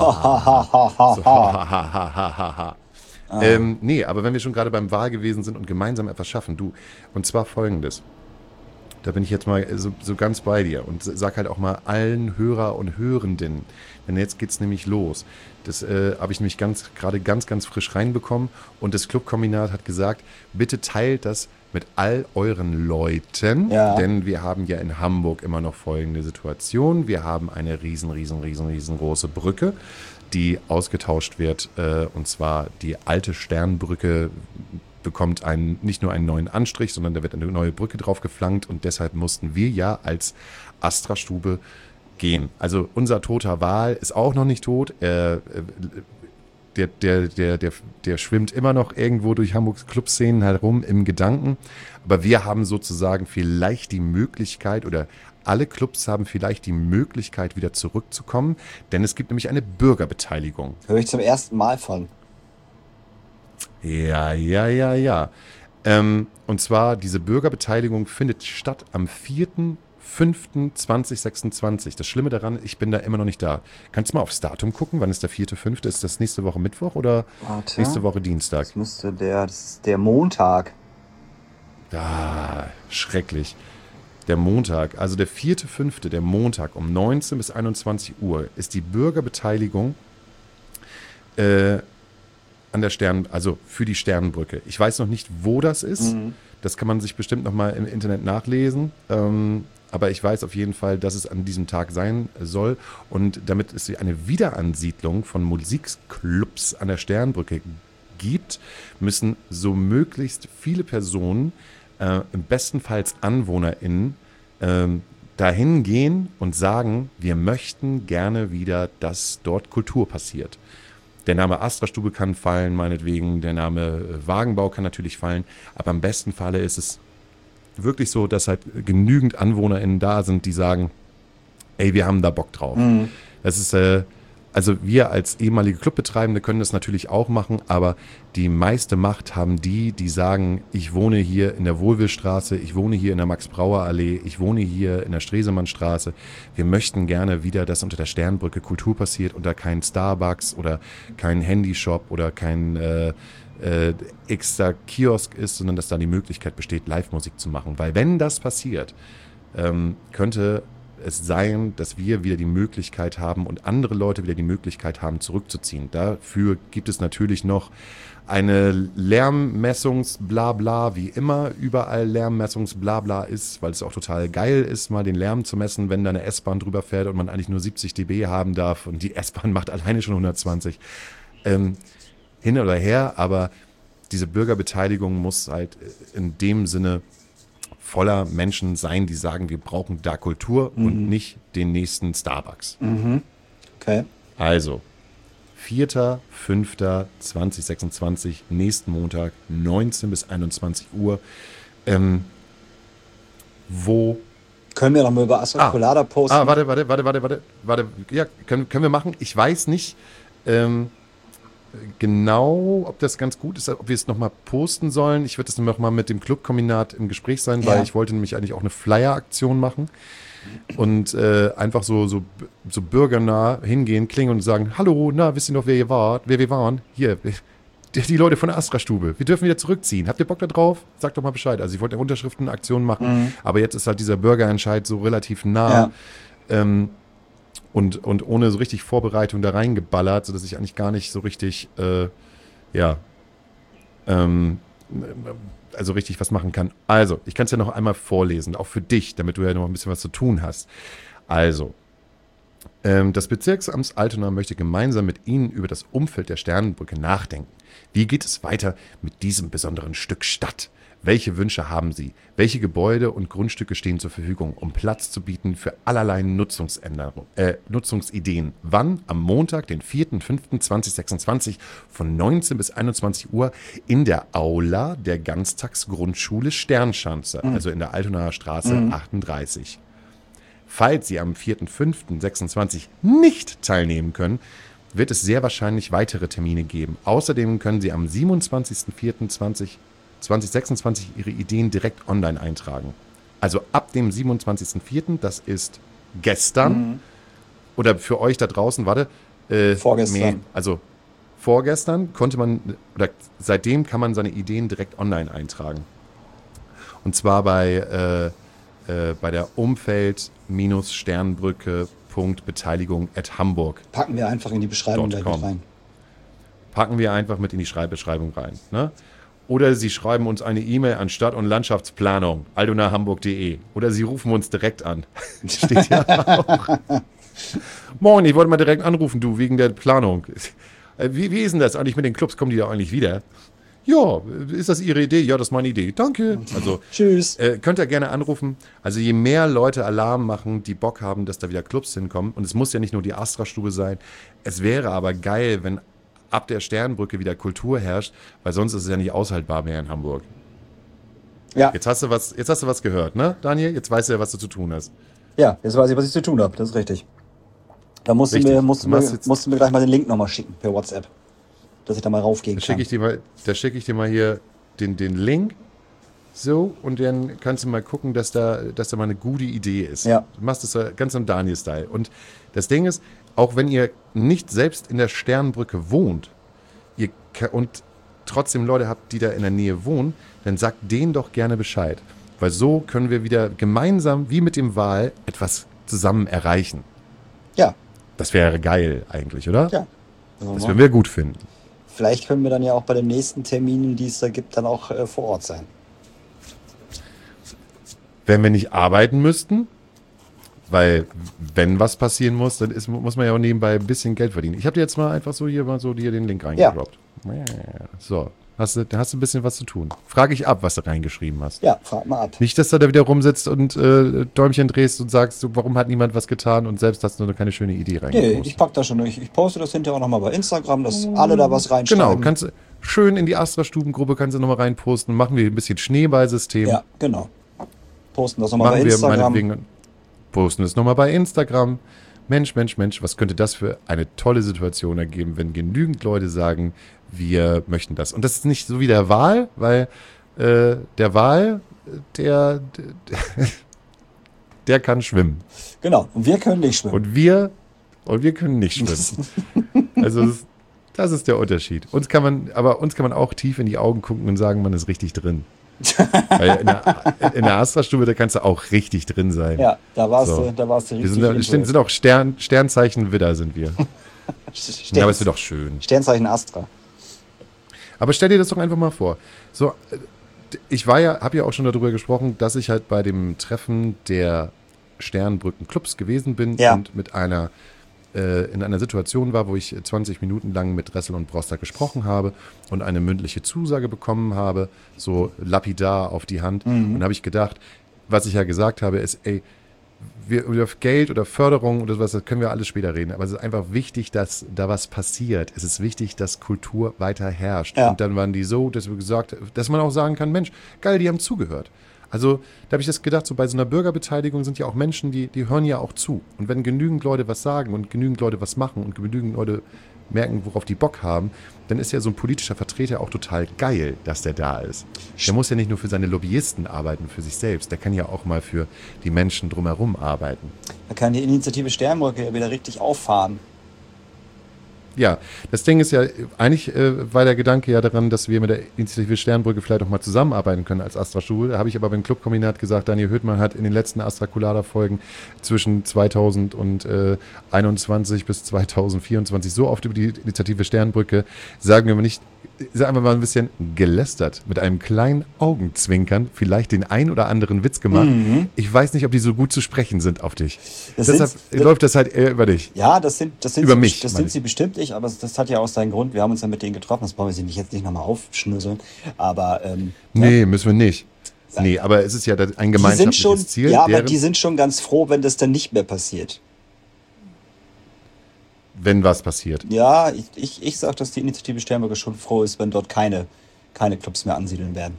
ähm, nee, aber wenn wir schon gerade beim Wahl gewesen sind und gemeinsam etwas schaffen, du, und zwar folgendes. Da bin ich jetzt mal so, so ganz bei dir und sag halt auch mal allen Hörer und Hörenden, denn jetzt geht's nämlich los. Das äh, habe ich nämlich ganz gerade ganz, ganz frisch reinbekommen und das Clubkombinat hat gesagt, bitte teilt das mit all euren Leuten, Ja. denn wir haben ja in Hamburg immer noch folgende Situation. Wir haben eine riesen, riesen, riesen, riesengroße Brücke, die ausgetauscht wird, äh, und zwar die alte Sternbrücke bekommt einen, nicht nur einen neuen Anstrich, sondern da wird eine neue Brücke drauf geflankt und deshalb mussten wir ja als Astra-Stube gehen. Also unser toter Wal ist auch noch nicht tot. Äh, der, der, der, der, der schwimmt immer noch irgendwo durch Hamburgs Clubszenen herum im Gedanken. Aber wir haben sozusagen vielleicht die Möglichkeit oder alle Clubs haben vielleicht die Möglichkeit, wieder zurückzukommen, denn es gibt nämlich eine Bürgerbeteiligung. Höre ich zum ersten Mal von. Ja, ja, ja, ja. Ähm, und zwar, diese Bürgerbeteiligung findet statt am vierten fünften zweitausendsechsundzwanzig. Das Schlimme daran, ich bin da immer noch nicht da. Kannst du mal aufs Datum gucken? Wann ist der vierte fünfte? Ist das nächste Woche Mittwoch oder Warte. nächste Woche Dienstag? Das müsste der, das ist der Montag. Ah, schrecklich. Der Montag, also der vierte fünfte, der Montag um neunzehn bis einundzwanzig Uhr ist die Bürgerbeteiligung äh, an der Stern, also für die Sternenbrücke. Ich weiß noch nicht, wo das ist. Mhm. Das kann man sich bestimmt noch mal im Internet nachlesen. Ähm, aber ich weiß auf jeden Fall, dass es an diesem Tag sein soll. Und damit es eine Wiederansiedlung von Musikclubs an der Sternbrücke gibt, müssen so möglichst viele Personen, äh, im bestenfalls AnwohnerInnen, ähm, dahin gehen und sagen, wir möchten gerne wieder, dass dort Kultur passiert. Der Name Astra-Stube kann fallen, meinetwegen. Der Name äh, Wagenbau kann natürlich fallen. Aber im besten Falle ist es wirklich so, dass halt genügend AnwohnerInnen da sind, die sagen, ey, wir haben da Bock drauf. Mhm. Das ist, äh, also wir als ehemalige Clubbetreibende können das natürlich auch machen, aber die meiste Macht haben die, die sagen, ich wohne hier in der Wohlwillstraße, ich wohne hier in der Max-Brauer-Allee, ich wohne hier in der Stresemannstraße. Wir möchten gerne wieder, dass unter der Sternbrücke Kultur passiert, unter kein Starbucks oder kein Handyshop oder kein äh, äh, extra Kiosk ist, sondern dass da die Möglichkeit besteht, Live-Musik zu machen. Weil wenn das passiert, ähm, könnte es sein, dass wir wieder die Möglichkeit haben und andere Leute wieder die Möglichkeit haben, zurückzuziehen. Dafür gibt es natürlich noch eine Lärmmessungs-Blabla, wie immer überall Lärmmessungs-Blabla ist, weil es auch total geil ist, mal den Lärm zu messen, wenn da eine S-Bahn drüber fährt und man eigentlich nur siebzig Dezibel haben darf und die S-Bahn macht alleine schon hundertzwanzig. Ähm, hin oder her, aber diese Bürgerbeteiligung muss halt in dem Sinne voller Menschen sein, die sagen, wir brauchen da Kultur mhm. und nicht den nächsten Starbucks. Mhm. Okay. Also, vierter fünfter zweitausendsechsundzwanzig, nächsten Montag, neunzehn bis einundzwanzig Uhr. Ähm, wo... Können wir noch mal über Astra Colada ah, posten? Ah, warte, warte, warte, warte, warte, warte. Ja, können, können wir machen. Ich weiß nicht, ähm, genau, ob das ganz gut ist, ob wir es nochmal posten sollen. Ich würde es nochmal mit dem Clubkombinat im Gespräch sein, ja. weil ich wollte nämlich eigentlich auch eine Flyer-Aktion machen und äh, einfach so, so, so bürgernah hingehen, klingeln und sagen, hallo, na, wisst ihr noch, wer ihr wart, wer wir waren? Hier, die, die Leute von der Astra-Stube, wir dürfen wieder zurückziehen. Habt ihr Bock da drauf? Sagt doch mal Bescheid. Also ich wollte eine Unterschriftenaktion machen, mhm. aber jetzt ist halt dieser Bürgerentscheid so relativ nah. Ja. Ähm, Und, und ohne so richtig Vorbereitung da reingeballert, sodass ich eigentlich gar nicht so richtig, äh, ja, ähm, also richtig was machen kann. Also, ich kann es ja noch einmal vorlesen, auch für dich, damit du ja noch ein bisschen was zu tun hast. Also, ähm, das Bezirksamt Altona möchte gemeinsam mit Ihnen über das Umfeld der Sternenbrücke nachdenken. Wie geht es weiter mit diesem besonderen Stück Stadt? Welche Wünsche haben Sie? Welche Gebäude und Grundstücke stehen zur Verfügung, um Platz zu bieten für allerlei Nutzungsänderungen, äh, Nutzungsideen? Wann? Am Montag, den vierter fünfter zweitausendsechsundzwanzig von neunzehn bis einundzwanzig Uhr in der Aula der Ganztagsgrundschule Sternschanze, mhm. also in der Altonaer Straße mhm. achtunddreißig. Falls Sie am vierter fünfter sechsundzwanzig nicht teilnehmen können, wird es sehr wahrscheinlich weitere Termine geben. Außerdem können Sie am siebenundzwanzigster vierter zweitausendsechsundzwanzig Ihre Ideen direkt online eintragen. Also ab dem siebenundzwanzigster vierter, das ist gestern, mhm. oder für euch da draußen, warte. Äh, vorgestern. Nee, also vorgestern konnte man, oder seitdem kann man seine Ideen direkt online eintragen. Und zwar bei, äh, äh, bei der Umfeld-Sternbrücke.beteiligung at Hamburg. Packen wir einfach in die Beschreibung da rein. Packen wir einfach mit in die Schreibbeschreibung rein, ne? Oder Sie schreiben uns eine E-Mail an Stadt- und Landschaftsplanung, altonahamburg punkt de. Oder Sie rufen uns direkt an. Steht ja auch. Moin, ich wollte mal direkt anrufen, du, wegen der Planung. Wie, wie ist denn das eigentlich mit den Clubs? Kommen die da eigentlich wieder? Ja, ist das Ihre Idee? Ja, das ist meine Idee. Danke. Also, tschüss. Äh, könnt ihr gerne anrufen. Also je mehr Leute Alarm machen, die Bock haben, dass da wieder Clubs hinkommen, und es muss ja nicht nur die Astra-Stube sein, es wäre aber geil, wenn ab der Sternbrücke wieder Kultur herrscht, weil sonst ist es ja nicht aushaltbar mehr in Hamburg. Ja. Jetzt hast du was, jetzt hast du was gehört, ne, Daniel? Jetzt weißt du ja, was du zu tun hast. Ja, jetzt weiß ich, was ich zu tun habe. Das ist richtig. Da musst richtig. du mir, musst du mir, musst du mir gleich mal den Link nochmal schicken per WhatsApp, dass ich da mal raufgehen da kann. Schick ich dir mal, da schicke ich dir mal hier den, den Link. So, und dann kannst du mal gucken, dass da, dass da mal eine gute Idee ist. Ja. Du machst das ganz im Daniel-Style. Und das Ding ist, auch wenn ihr nicht selbst in der Sternbrücke wohnt ihr, und trotzdem Leute habt, die da in der Nähe wohnen, dann sagt denen doch gerne Bescheid. Weil so können wir wieder gemeinsam, wie mit dem Wahl, etwas zusammen erreichen. Ja. Das wäre geil eigentlich, oder? Ja. Das würden wir gut finden. Vielleicht können wir dann ja auch bei den nächsten Terminen, die es da gibt, dann auch äh, vor Ort sein. Wenn wir nicht arbeiten müssten, weil wenn was passieren muss, dann ist, muss man ja auch nebenbei ein bisschen Geld verdienen. Ich habe dir jetzt mal einfach so hier mal so dir den Link reingedroppt. Ja. So, Hast du, da hast du ein bisschen was zu tun. Frage ich ab, was du reingeschrieben hast. Ja, frag mal ab. Nicht, dass du da wieder rumsitzt und äh, Däumchen drehst und sagst, so, warum hat niemand was getan und selbst hast du noch keine schöne Idee reingepostet. Nee, ich pack das schon durch. Ich poste das hinterher auch nochmal bei Instagram, dass alle da was reinschreiben. Genau, kannst du schön in die Astra-Stubengruppe kannst du nochmal reinposten. Machen wir ein bisschen Schneeballsystem. Ja, genau. Posten das nochmal bei Machen wir Instagram. meinetwegen, posten es nochmal bei Instagram. Mensch, Mensch, Mensch, was könnte das für eine tolle Situation ergeben, wenn genügend Leute sagen, wir möchten das. Und das ist nicht so wie der Wal, weil äh, der Wal, der, der, der kann schwimmen. Genau, und wir können nicht schwimmen. Und wir, und wir können nicht schwimmen. Also das, das ist der Unterschied. Uns kann man, aber uns kann man auch tief in die Augen gucken und sagen, man ist richtig drin. Weil in der, in der Astra-Stube, da kannst du auch richtig drin sein. Ja, da warst So. du, da warst du Wir richtig. sind, sind, sind auch Stern, Sternzeichen Widder sind wir. Stern, Ja, aber es wird doch schön. Sternzeichen Astra. Aber stell dir das doch einfach mal vor. So, äh, ich war ja, habe ja auch schon darüber gesprochen, dass ich halt bei dem Treffen der Sternbrücken-Clubs gewesen bin Ja. und mit einer äh, in einer Situation war, wo ich zwanzig Minuten lang mit Dressel und Broster gesprochen habe und eine mündliche Zusage bekommen habe, so lapidar auf die Hand. Und habe ich gedacht, was ich ja gesagt habe, ist, ey, wir, über Geld oder Förderung oder sowas, das können wir alles später reden. Aber es ist einfach wichtig, dass da was passiert. Es ist wichtig, dass Kultur weiter herrscht. Ja. Und dann waren die so, dass wir gesagt, dass man auch sagen kann, Mensch, geil, die haben zugehört. Also da habe ich das gedacht, so bei so einer Bürgerbeteiligung sind ja auch Menschen, die, die hören ja auch zu. Und wenn genügend Leute was sagen und genügend Leute was machen und genügend Leute merken, worauf die Bock haben, dann ist ja so ein politischer Vertreter auch total geil, dass der da ist. Der muss ja nicht nur für seine Lobbyisten arbeiten, für sich selbst. Der kann ja auch mal für die Menschen drumherum arbeiten. Da kann die Initiative Sternbrücke ja wieder richtig auffahren. Ja, das Ding ist ja, eigentlich äh, war der Gedanke ja daran, dass wir mit der Initiative Sternbrücke vielleicht auch mal zusammenarbeiten können als Astra-Stube. Da habe ich aber beim Clubkombinat gesagt, Daniel Höhtmann hat in den letzten Astra-Culada-Folgen zwischen zweitausendeinundzwanzig bis zweitausendvierundzwanzig so oft über die Initiative Sternbrücke, sagen wir mal nicht, sagen wir mal ein bisschen gelästert, mit einem kleinen Augenzwinkern, vielleicht den ein oder anderen Witz gemacht. Mhm. Ich weiß nicht, ob die so gut zu sprechen sind auf dich. Das Deshalb sind- das- läuft das halt eher über dich. Ja, das sind, das sind, Über sie, mich, das meine sind ich. sie bestimmt nicht, aber das hat ja auch seinen Grund. Wir haben uns ja mit denen getroffen, das brauchen wir sie nicht, jetzt nicht nochmal aufschnüsseln. Aber ähm, Nee, müssen wir nicht. Nee, aber es ist ja das- ein die sind gemeinschaftliches schon, Ziel. ja, aber deren, die sind schon ganz froh, wenn das dann nicht mehr passiert. wenn was passiert. Ja, ich, ich, ich sag, dass die Initiative Sternbrücke schon froh ist, wenn dort keine, keine Clubs mehr ansiedeln werden.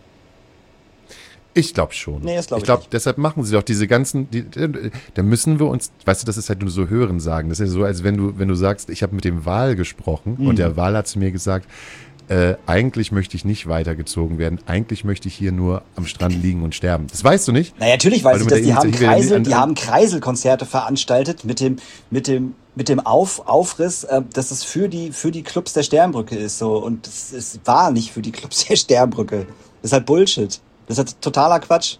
Ich glaube schon. Nee, das glaub ich glaube, nicht. deshalb machen sie doch diese ganzen, die, da müssen wir uns, weißt du, das ist halt nur so Hören sagen. Das ist ja so, als wenn du, wenn du sagst, ich habe mit dem Wal gesprochen Mhm. und der Wal hat zu mir gesagt, äh, eigentlich möchte ich nicht weitergezogen werden, eigentlich möchte ich hier nur am Strand liegen und sterben. Das weißt du nicht? Na ja, natürlich Weil weiß du ich mit das. der Die haben Initiative Kreisel, an- die haben Kreiselkonzerte veranstaltet mit dem, mit dem, mit dem Auf, Aufriss, äh, dass es für die, für die Clubs der Sternbrücke ist, so. Und es, es war nicht für die Clubs der Sternbrücke. Das ist halt Bullshit. Das ist halt totaler Quatsch.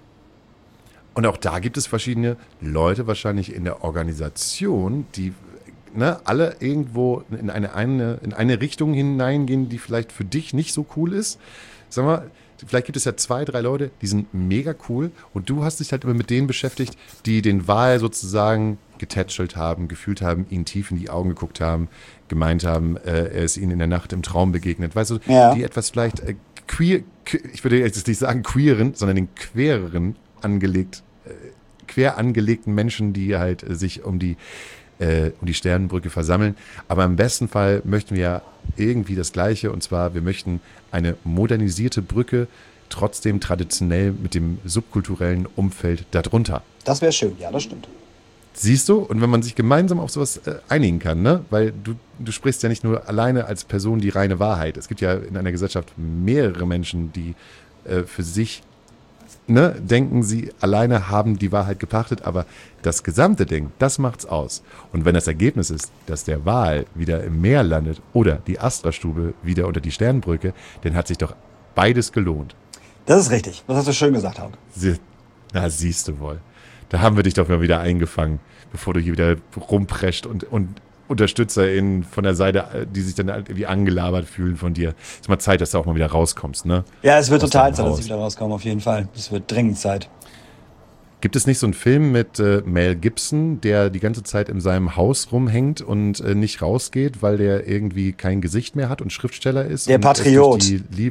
Und auch da gibt es verschiedene Leute wahrscheinlich in der Organisation, die ne, alle irgendwo in eine, eine, in eine Richtung hineingehen, die vielleicht für dich nicht so cool ist. Sag mal, vielleicht gibt es ja zwei, drei Leute, die sind mega cool und du hast dich halt immer mit denen beschäftigt, die den Wal sozusagen getätschelt haben, gefühlt haben, ihn tief in die Augen geguckt haben, gemeint haben, äh, er ist ihnen in der Nacht im Traum begegnet. Weißt du, Ja. die etwas vielleicht äh, queer, que- ich würde jetzt nicht sagen queeren, sondern den quereren angelegt, äh, quer angelegten Menschen, die halt äh, sich um die äh, um die Sternenbrücke versammeln. Aber im besten Fall möchten wir ja irgendwie das Gleiche, und zwar wir möchten eine modernisierte Brücke, trotzdem traditionell mit dem subkulturellen Umfeld darunter. Das wäre schön, ja, das stimmt. Siehst du? Und wenn man sich gemeinsam auf sowas äh, einigen kann, ne? Weil du, du sprichst ja nicht nur alleine als Person die reine Wahrheit. Es gibt ja in einer Gesellschaft mehrere Menschen, die äh, für sich ne, denken, sie alleine haben die Wahrheit gepachtet, aber das gesamte Ding, das macht's aus. Und wenn das Ergebnis ist, dass der Wal wieder im Meer landet oder die Astra-Stube wieder unter die Sternbrücke, dann hat sich doch beides gelohnt. Das ist richtig. Das hast du schön gesagt, Hauke. Sie, na, siehst du wohl. Da haben wir dich doch mal wieder eingefangen, bevor du hier wieder rumprescht und, und UnterstützerInnen von der Seite, die sich dann halt irgendwie angelabert fühlen von dir. Es ist mal Zeit, dass du auch mal wieder rauskommst, ne? Ja, es wird Aus total deinem Zeit, dass Haus. ich wieder rauskomme, auf jeden Fall. Es wird dringend Zeit. Gibt es nicht so einen Film mit äh, Mel Gibson, der die ganze Zeit in seinem Haus rumhängt und äh, nicht rausgeht, weil der irgendwie kein Gesicht mehr hat und Schriftsteller ist? Der und Patriot. Die Lieb-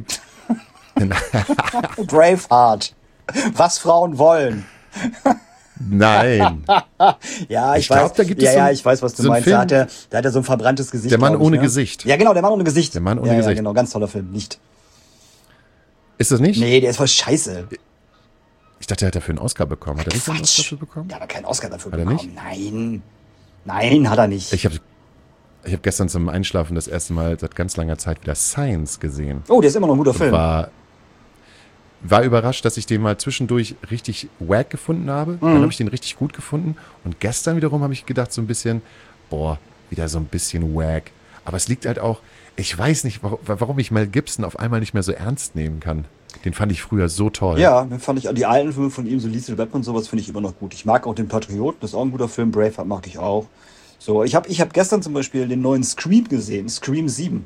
Braveheart. Was Frauen wollen. Nein. Ja, ich, Ich weiß. glaub, da gibt es ja, so ja, ein- ich weiß, was du so ein meinst. Film- Da hat, er, da hat er so ein verbranntes Gesicht. Der Mann glaub ich, ohne ne? Gesicht. Ja, genau, der Mann ohne Gesicht. Der Mann ohne ja, Gesicht. Ja, genau, ganz toller Film. Nicht. Ist das nicht? Nee, der ist voll scheiße. Ich dachte, er hat dafür einen Oscar bekommen. Hat er nicht einen Oscar dafür bekommen? Der hat aber keinen Oscar dafür Hat er bekommen. Nein. Nein, hat er nicht. Ich habe ich hab gestern zum Einschlafen das erste Mal seit ganz langer Zeit wieder Science gesehen. Oh, der ist immer noch ein guter Film. War, war überrascht, dass ich den mal zwischendurch richtig wack gefunden habe. Mhm. Dann habe ich den richtig gut gefunden. Und gestern wiederum habe ich gedacht, so ein bisschen, boah, wieder so ein bisschen wack. Aber es liegt halt auch, ich weiß nicht, warum, warum ich Mel Gibson auf einmal nicht mehr so ernst nehmen kann. Den fand ich früher so toll. Ja, den fand ich, die alten Filme von ihm, so Lethal Weapon und sowas, finde ich immer noch gut. Ich mag auch den Patrioten, das ist auch ein guter Film. Braveheart mag ich auch. So, ich habe ich hab gestern zum Beispiel den neuen Scream gesehen, Scream sieben.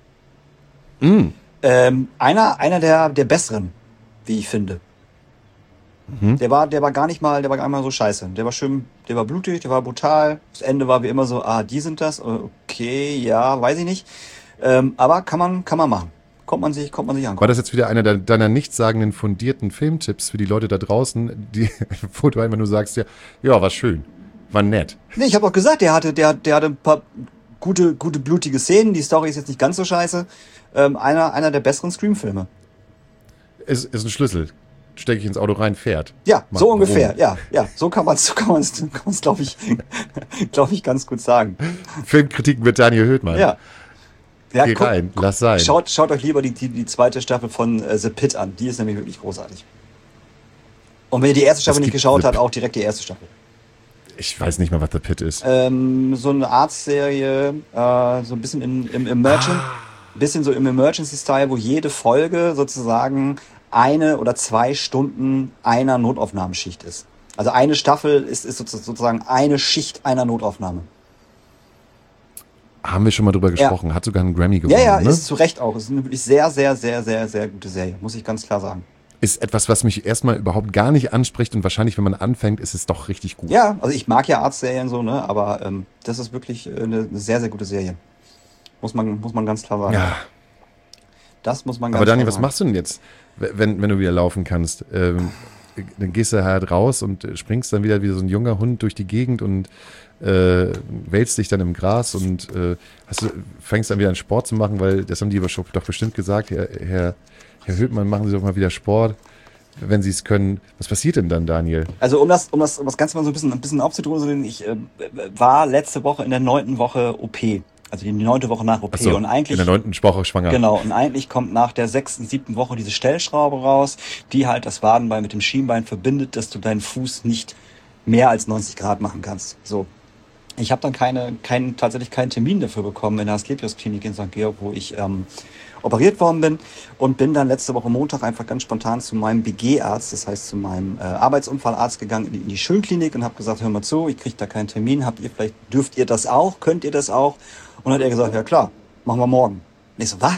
Mm. Ähm, einer, einer der, der besseren, wie ich finde. Mhm. Der war, der war gar nicht mal, der war gar nicht mal so scheiße. Der war schön, der war blutig, der war brutal. Das Ende war wie immer so, ah, die sind das, okay, ja, weiß ich nicht. Ähm, aber kann man, kann man machen. Kommt man sich, kommt man sich War angucken. das jetzt wieder einer de- deiner nichtssagenden, fundierten Filmtipps für die Leute da draußen, die, wo du einfach nur sagst, ja, ja, war schön, war nett. Nee, ich habe auch gesagt, der hatte, der, der hatte ein paar gute, gute blutige Szenen. Die Story ist jetzt nicht ganz so scheiße. Ähm, einer, einer der besseren Scream-Filme. Ist, ist ein Schlüssel. Stecke ich ins Auto rein, fährt. Ja, Mach- so ungefähr. warum? Ja, ja, so kann man es, so kann man es, glaube ich, glaube ich, ganz gut sagen. Filmkritiken mit Daniel Höhtmann. Ja. Ja, Geh guck- rein, lass sein. Schaut, schaut euch lieber die, die, die zweite Staffel von äh, The Pit an. Die ist nämlich wirklich großartig. Und wenn ihr die erste Staffel nicht gibt geschaut The habt, Pit. auch direkt die erste Staffel. Ich weiß nicht mal, was The Pit ist. Ähm, so eine Arztserie, äh, so ein bisschen in, im Emergent, bisschen so im Emergency-Style, wo jede Folge sozusagen eine oder zwei Stunden einer Notaufnahmeschicht ist. Also eine Staffel ist, ist sozusagen eine Schicht einer Notaufnahme. Haben wir schon mal drüber gesprochen. Hat sogar einen Grammy gewonnen. Ja, ja, ne? ist zu Recht auch. Ist eine wirklich sehr, sehr, sehr, sehr, sehr gute Serie, muss ich ganz klar sagen. Ist etwas, was mich erstmal überhaupt gar nicht anspricht und wahrscheinlich, wenn man anfängt, ist es doch richtig gut. Ja, also ich mag ja Arztserien so, ne, aber ähm, das ist wirklich äh, eine, eine sehr, sehr gute Serie. Muss man, muss man ganz klar sagen. Ja. Das muss man ganz Aber Daniel, klar was sagen. machst du denn jetzt, wenn, wenn du wieder laufen kannst? Ähm, dann gehst du halt raus und springst dann wieder wie so ein junger Hund durch die Gegend und äh, wälzt dich dann im Gras und äh, hast du, fängst dann wieder an Sport zu machen, weil das haben die aber schon doch bestimmt gesagt, Herr, Herr, Herr Höhtmann, machen Sie doch mal wieder Sport, wenn Sie es können. Was passiert denn dann, Daniel? Also um das, um das, um das Ganze mal so ein bisschen, ein bisschen aufzudröseln, ich äh, war letzte Woche in der neunten Woche O P. Also die neunte Woche nach O P. Ach so, und eigentlich, in der neunten Woche schwanger. genau, und eigentlich kommt nach der sechsten, siebten Woche diese Stellschraube raus, die halt das Wadenbein mit dem Schienbein verbindet, dass du deinen Fuß nicht mehr als neunzig Grad machen kannst. So. Ich habe dann keine, keinen, tatsächlich keinen Termin dafür bekommen in der Asklepios-Klinik in Sankt Georg, wo ich ähm, operiert worden bin und bin dann letzte Woche Montag einfach ganz spontan zu meinem B G-Arzt, das heißt zu meinem äh, Arbeitsunfallarzt gegangen in die, in die Schönklinik und habe gesagt, hör mal zu, ich kriege da keinen Termin, habt ihr vielleicht, dürft ihr das auch, könnt ihr das auch? Und dann hat er gesagt, ja klar, machen wir morgen. Und ich so, was?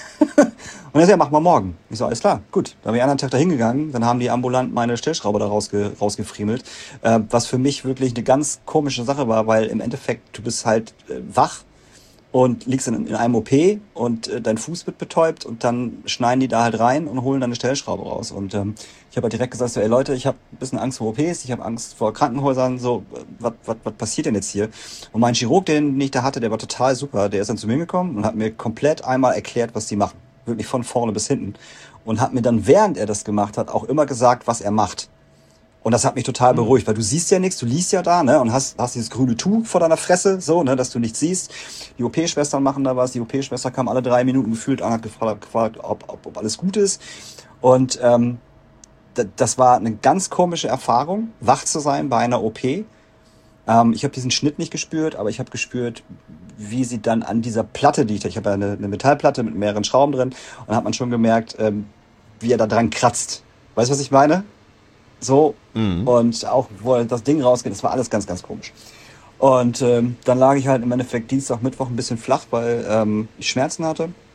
Und er sagt, ja, machen wir morgen. Ich so, alles klar, gut. Dann bin ich einen anderen Tag da hingegangen, dann haben die ambulant meine Stellschraube da rausge rausgefriemelt, äh, was für mich wirklich eine ganz komische Sache war, weil im Endeffekt, du bist halt äh, wach und liegst in, in einem O P und äh, dein Fuß wird betäubt und dann schneiden die da halt rein und holen dann eine Stellschraube raus. Und ähm, ich habe halt direkt gesagt, so, ey Leute, ich habe ein bisschen Angst vor O Ps, ich habe Angst vor Krankenhäusern, so, was was was passiert denn jetzt hier? Und mein Chirurg, den ich da hatte, der war total super, der ist dann zu mir gekommen und hat mir komplett einmal erklärt, was die machen. Wirklich von vorne bis hinten. Und hat mir dann, während er das gemacht hat, auch immer gesagt, was er macht. Und das hat mich total beruhigt, weil du siehst ja nichts, du liest ja da, ne, und hast, hast dieses grüne Tuch vor deiner Fresse, so, ne, dass du nichts siehst. Die O P-Schwestern machen da was, die O P-Schwester kam alle drei Minuten gefühlt an, hat gefragt, gefragt ob, ob, ob alles gut ist. Und ähm, d- das war eine ganz komische Erfahrung, wach zu sein bei einer O P. Ähm, ich habe diesen Schnitt nicht gespürt, aber ich habe gespürt, wie sie dann an dieser Platte, die ich, ich habe ja eine, eine Metallplatte mit mehreren Schrauben drin, und dann hat man schon gemerkt, ähm, wie er da dran kratzt. Weißt du, was ich meine? So, Mhm. und auch, wo das Ding rausgeht, das war alles ganz, ganz komisch. Und ähm, dann lag ich halt im Endeffekt Dienstag, Mittwoch ein bisschen flach, weil ähm, ich Schmerzen hatte.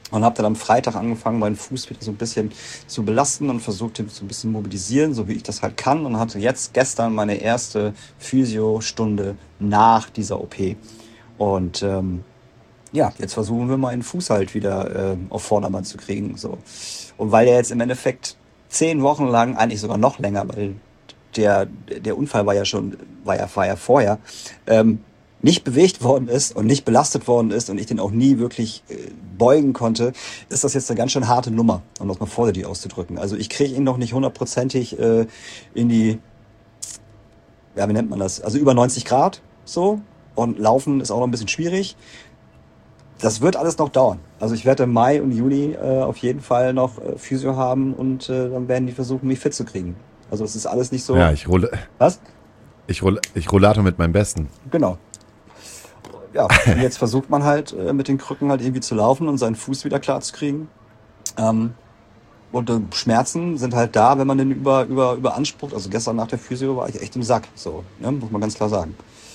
Und habe dann am Freitag angefangen, meinen Fuß wieder so ein bisschen zu belasten und versucht, ihn so ein bisschen mobilisieren, so wie ich das halt kann. Und hatte jetzt gestern meine erste Physio-Stunde nach dieser O P. Und ähm, ja, jetzt versuchen wir mal den Fuß halt wieder äh, auf Vordermann zu kriegen. So. Und weil er jetzt im Endeffekt zehn Wochen lang, eigentlich sogar noch länger, weil der, der Unfall war ja schon, war ja, war ja vorher, ähm, nicht bewegt worden ist und nicht belastet worden ist und ich den auch nie wirklich äh, beugen konnte, ist das jetzt eine ganz schön harte Nummer, um das mal vorsichtig auszudrücken. Also ich kriege ihn noch nicht hundertprozentig äh, in die, ja, wie nennt man das, also über neunzig Grad so, und Laufen ist auch noch ein bisschen schwierig. Das wird alles noch dauern. Also ich werde im Mai und Juni äh, auf jeden Fall noch äh, Physio haben und äh, dann werden die versuchen, mich fit zu kriegen. Also es ist alles nicht so... Ja, ich rolle... Was? Ich, roll, ich rollator mit meinem Besten. Genau. Ja, und jetzt versucht man halt äh, mit den Krücken halt irgendwie zu laufen und seinen Fuß wieder klar zu kriegen. Ähm, und äh, Schmerzen sind halt da, wenn man den über, über, überansprucht. Also gestern nach der Physio war ich echt im Sack. So, ne? Muss man ganz klar sagen.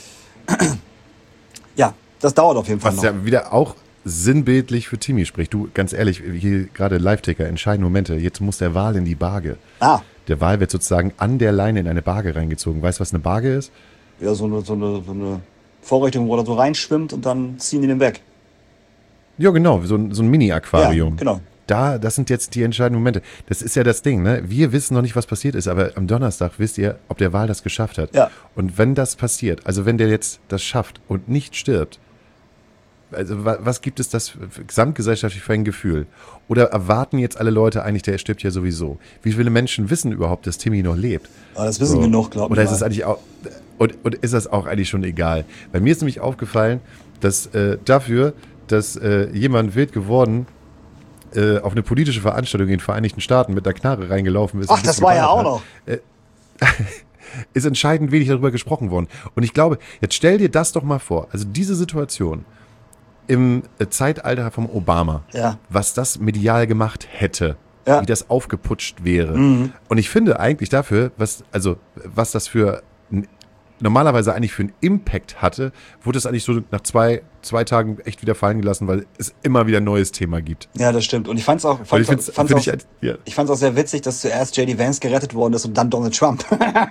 Ja, das dauert auf jeden Fall Was noch. ja wieder auch sinnbildlich für Timmy spricht. Du, ganz ehrlich, hier gerade Live-Ticker, entscheidende Momente. Jetzt muss der Wal in die Barge. Ah, Der Wal wird sozusagen an der Leine in eine Barge reingezogen. Weißt du, was eine Barge ist? ja, so eine, so eine, so eine Vorrichtung, wo er so reinschwimmt und dann ziehen die den weg. Ja, genau, so ein, so ein Mini-Aquarium. Ja, genau. Da, das sind jetzt die entscheidenden Momente. Das ist ja das Ding, ne? Wir wissen noch nicht, was passiert ist, aber am Donnerstag wisst ihr, ob der Wal das geschafft hat. Ja. Und wenn das passiert, also wenn der jetzt das schafft und nicht stirbt, also wa- was gibt es das für- gesamtgesellschaftlich für ein Gefühl? Oder erwarten jetzt alle Leute eigentlich, der stirbt ja sowieso? Wie viele Menschen wissen überhaupt, dass Timmy noch lebt? Aber das wissen genug, glaube ich. Oder ist mal. es eigentlich auch, und, und ist das auch eigentlich schon egal? Bei mir ist nämlich aufgefallen, dass äh, dafür, dass äh, jemand wild geworden äh, auf eine politische Veranstaltung in den Vereinigten Staaten mit einer Knarre reingelaufen ist. Ach, und ein das bisschen war ja auch geballert noch. hat, ist entscheidend wenig darüber gesprochen worden. Und ich glaube, jetzt stell dir das doch mal vor, also diese Situation im äh, Zeitalter vom Obama, Ja. was das medial gemacht hätte, Ja. wie das aufgeputscht wäre. Mhm. Und ich finde eigentlich dafür, was, also, was das für ein, normalerweise eigentlich für einen Impact hatte, wurde es eigentlich so nach zwei, zwei Tagen echt wieder fallen gelassen, weil es immer wieder ein neues Thema gibt. Ja, das stimmt. Und ich fand's auch, Und fand's ich find's, auch, fand's find auch, ich, halt- ja. ich fand's auch sehr witzig, dass zuerst J D Vance gerettet worden ist und dann Donald Trump.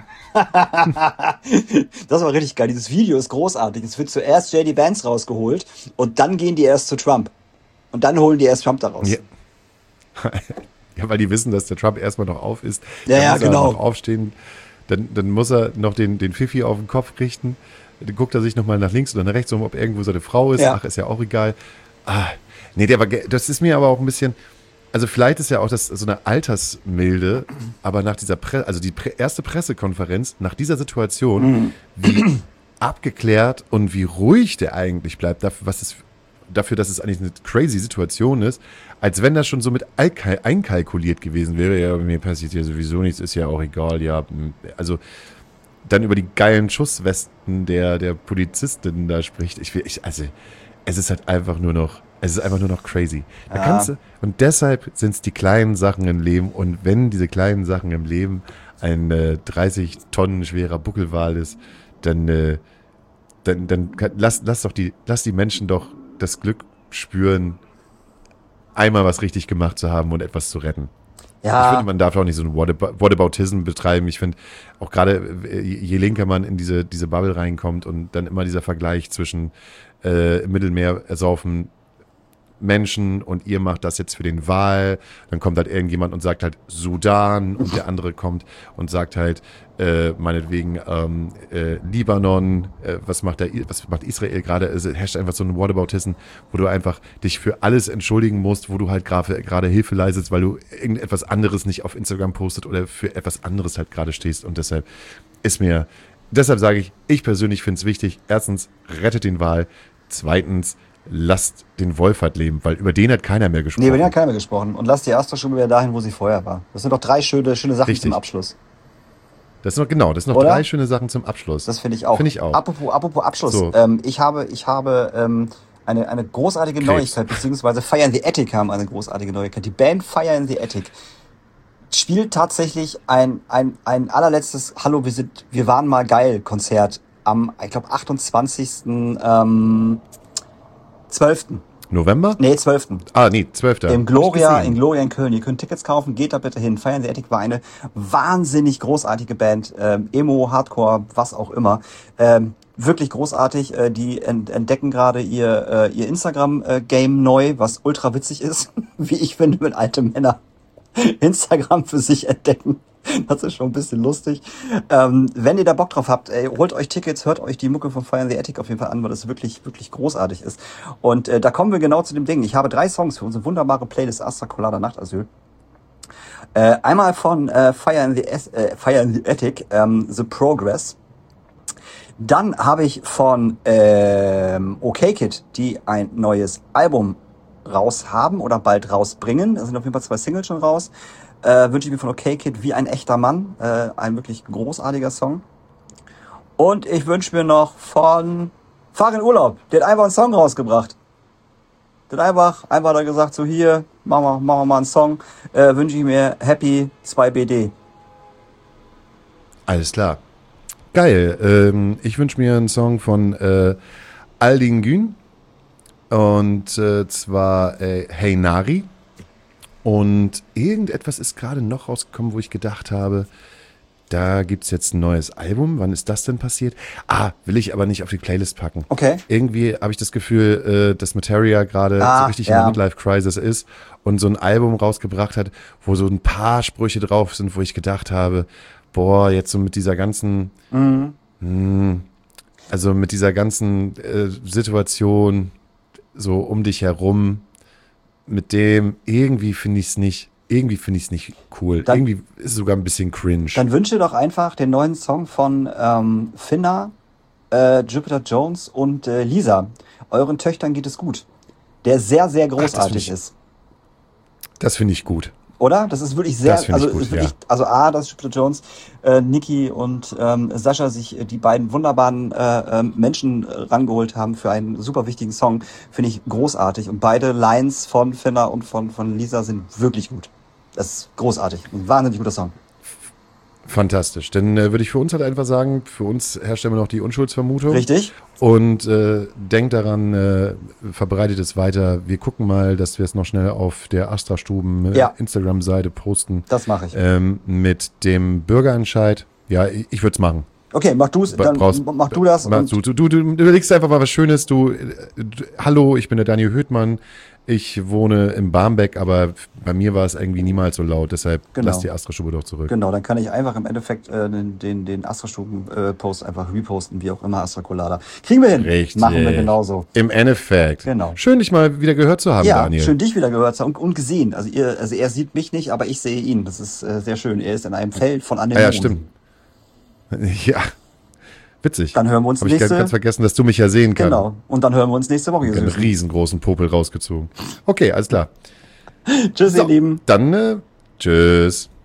Das war richtig geil. Dieses Video ist großartig. Es wird zuerst J D Vance rausgeholt und dann gehen die erst zu Trump. Und dann holen die erst Trump da raus. Ja. Ja, weil die wissen, dass der Trump erstmal noch auf ist. Ja, Dann ja, muss er genau. noch aufstehen. Dann, dann muss er noch den, den Fifi auf den Kopf richten. Dann guckt er sich nochmal nach links oder nach rechts um, ob irgendwo seine Frau ist. Ja. Ach, ist ja auch egal. Ah, nee, der war, ge- das ist mir aber auch ein bisschen, also vielleicht ist ja auch das so eine Altersmilde, aber nach dieser, Pre also die Pre erste Pressekonferenz, nach dieser Situation, wie abgeklärt und wie ruhig der eigentlich bleibt, dafür, was es, dafür, dass es eigentlich eine crazy Situation ist, als wenn das schon so mit Alkal einkalkuliert gewesen wäre. Ja, mir passiert ja sowieso nichts, ist ja auch egal, ja. Also dann über die geilen Schusswesten der, der Polizistin da spricht. Ich will, ich, also, es ist halt einfach nur noch, es ist einfach nur noch crazy. Da Ja. kannst du, und deshalb sind es die kleinen Sachen im Leben. Und wenn diese kleinen Sachen im Leben ein äh, dreißig Tonnen schwerer Buckelwal ist, dann, äh, dann, dann kann, lass, lass doch die, lass die Menschen doch das Glück spüren, einmal was richtig gemacht zu haben und etwas zu retten. Ich Ja, finde, man darf auch nicht so ein Whatab- Whataboutism betreiben. Ich finde, auch gerade äh, je linker man in diese, diese Bubble reinkommt und dann immer dieser Vergleich zwischen äh, im Mittelmeer ersaufen Menschen und ihr macht das jetzt für den Wal, dann kommt halt irgendjemand und sagt halt Sudan und der andere kommt und sagt halt äh, meinetwegen ähm, äh, Libanon, äh, was macht der, was macht Israel gerade? Es herrscht einfach so ein Whataboutism, wo du einfach dich für alles entschuldigen musst, wo du halt gerade gerade Hilfe leistest, weil du irgendetwas anderes nicht auf Instagram postet oder für etwas anderes halt gerade stehst und deshalb ist mir, deshalb sage ich, ich persönlich finde es wichtig, erstens, rettet den Wal, zweitens, lasst den Wolf halt leben, weil über den hat keiner mehr gesprochen. nee, über den hat keiner mehr gesprochen. Und lass die Astor schon wieder dahin, wo sie vorher war. Das sind doch drei schöne, schöne Sachen Richtig. zum Abschluss. Das sind noch, genau, das sind noch Oder? drei schöne Sachen zum Abschluss. Das finde ich auch. Finde ich auch. Apropos, apropos Abschluss. So. Ähm, ich habe, ich habe ähm, eine, eine großartige Krebs. Neuigkeit, beziehungsweise Fire in the Attic haben eine großartige Neuigkeit. Die Band Fire in the Attic spielt tatsächlich ein, ein, ein allerletztes Hallo, wir sind, wir waren mal geil Konzert am, ich glaube, achtundzwanzigsten Ähm, zwölften November? Nee, zwölften Ah, nee, zwölfter Im Gloria, in Gloria in Köln. Ihr könnt Tickets kaufen, geht da bitte hin. Fire in the Attic war eine wahnsinnig großartige Band. Ähm, Emo, Hardcore, was auch immer. Ähm, wirklich großartig. Äh, die ent- entdecken gerade ihr, äh, ihr Instagram-Game neu, was ultra witzig ist. Wie ich finde, wenn alte Männer Instagram für sich entdecken. Das ist schon ein bisschen lustig. Ähm, wenn ihr da Bock drauf habt, ey, holt euch Tickets, hört euch die Mucke von Fire in the Attic auf jeden Fall an, weil das wirklich, wirklich großartig ist. Und äh, da kommen wir genau zu dem Ding. Ich habe drei Songs für unsere wunderbare Playlist Astra Colada Nachtasyl. Äh, einmal von äh, Fire in the, es- äh, Fire in the Attic, ähm, The Progress. Dann habe ich von ähm, OK Kid, die ein neues Album raus haben oder bald rausbringen. Da sind auf jeden Fall zwei Singles schon raus. Äh, wünsche ich mir von OK Kid Wie ein echter Mann. Äh, ein wirklich großartiger Song. Und ich wünsche mir noch von Fahr in Urlaub. Der hat einfach einen Song rausgebracht. Der hat einfach, einfach da gesagt, so hier, machen wir, machen wir mal einen Song. Äh, wünsche ich mir Happy zwei B D. Alles klar. Geil. Ähm, ich wünsche mir einen Song von äh, Aldin Gün. Und äh, zwar äh, Hey Nari. Und irgendetwas ist gerade noch rausgekommen, wo ich gedacht habe, da gibt es jetzt ein neues Album. Wann ist das denn passiert? Ah, will ich aber nicht auf die Playlist packen. Okay. Irgendwie habe ich das Gefühl, äh, dass Materia gerade Ah, so richtig ja. in der Midlife-Crisis ist und so ein Album rausgebracht hat, wo so ein paar Sprüche drauf sind, wo ich gedacht habe, boah, jetzt so mit dieser ganzen, Mhm. mh, also mit dieser ganzen äh, Situation so um dich herum, mit dem, irgendwie finde ich es nicht, irgendwie finde ich es nicht cool. Dann- irgendwie ist es sogar ein bisschen cringe. Dann wünsche doch einfach den neuen Song von ähm, Finna, äh, Jupiter Jones und äh, Lisa. Euren Töchtern geht es gut. Der sehr, sehr das großartig find ich- ist. Das finde ich gut. Oder? Das ist wirklich sehr, Das finde ich also, gut, ist wirklich, ja. also A, dass Jupiter Jones, äh, Niki und ähm, Sascha sich äh, die beiden wunderbaren äh, ähm, Menschen äh, rangeholt haben für einen super wichtigen Song, finde ich großartig. Und beide Lines von Finna und von, von Lisa sind wirklich gut. Das ist großartig. Ein wahnsinnig guter Song. Fantastisch. Dann äh, würde ich für uns halt einfach sagen, für uns herstellen wir noch die Unschuldsvermutung. Richtig? Und äh, denkt daran, äh, verbreitet es weiter. Wir gucken mal, dass wir es noch schnell auf der Astra-Stuben äh, Ja. Instagram-Seite posten. Das mache ich. Ähm, mit dem Bürgerentscheid. Ja, ich, ich würde es machen. Okay, mach du's, Bra- dann brauchst- mach du das. Mach Und du, du, du, du überlegst einfach mal was Schönes. Du, äh, du, hallo, ich bin der Daniel Höhtmann. Ich wohne in Barmbek, aber bei mir war es irgendwie niemals so laut. Deshalb Genau. lass die Astra-Stube doch zurück. genau, dann kann ich einfach im Endeffekt äh, den, den, den Astra-Stuben-Post einfach reposten, wie auch immer, Astra Colada. Kriegen wir hin. Richtig. Machen wir genauso. Im Endeffekt. Genau. Schön, dich mal wieder gehört zu haben, Ja, Daniel. schön dich wieder gehört zu haben und, und gesehen. Also, ihr, also er sieht mich nicht, aber ich sehe ihn. Das ist äh, sehr schön. Er ist in einem Feld von Ah, Anemonen. ja, stimmt. Ja, witzig. Dann hören wir uns Habe ich nächste- ganz vergessen, dass du mich ja sehen kannst. Genau. Und dann hören wir uns nächste Woche. Ich ihr habe einen Süßen. riesengroßen Popel rausgezogen. Okay, alles klar. Tschüss, So, ihr Lieben. dann äh, tschüss.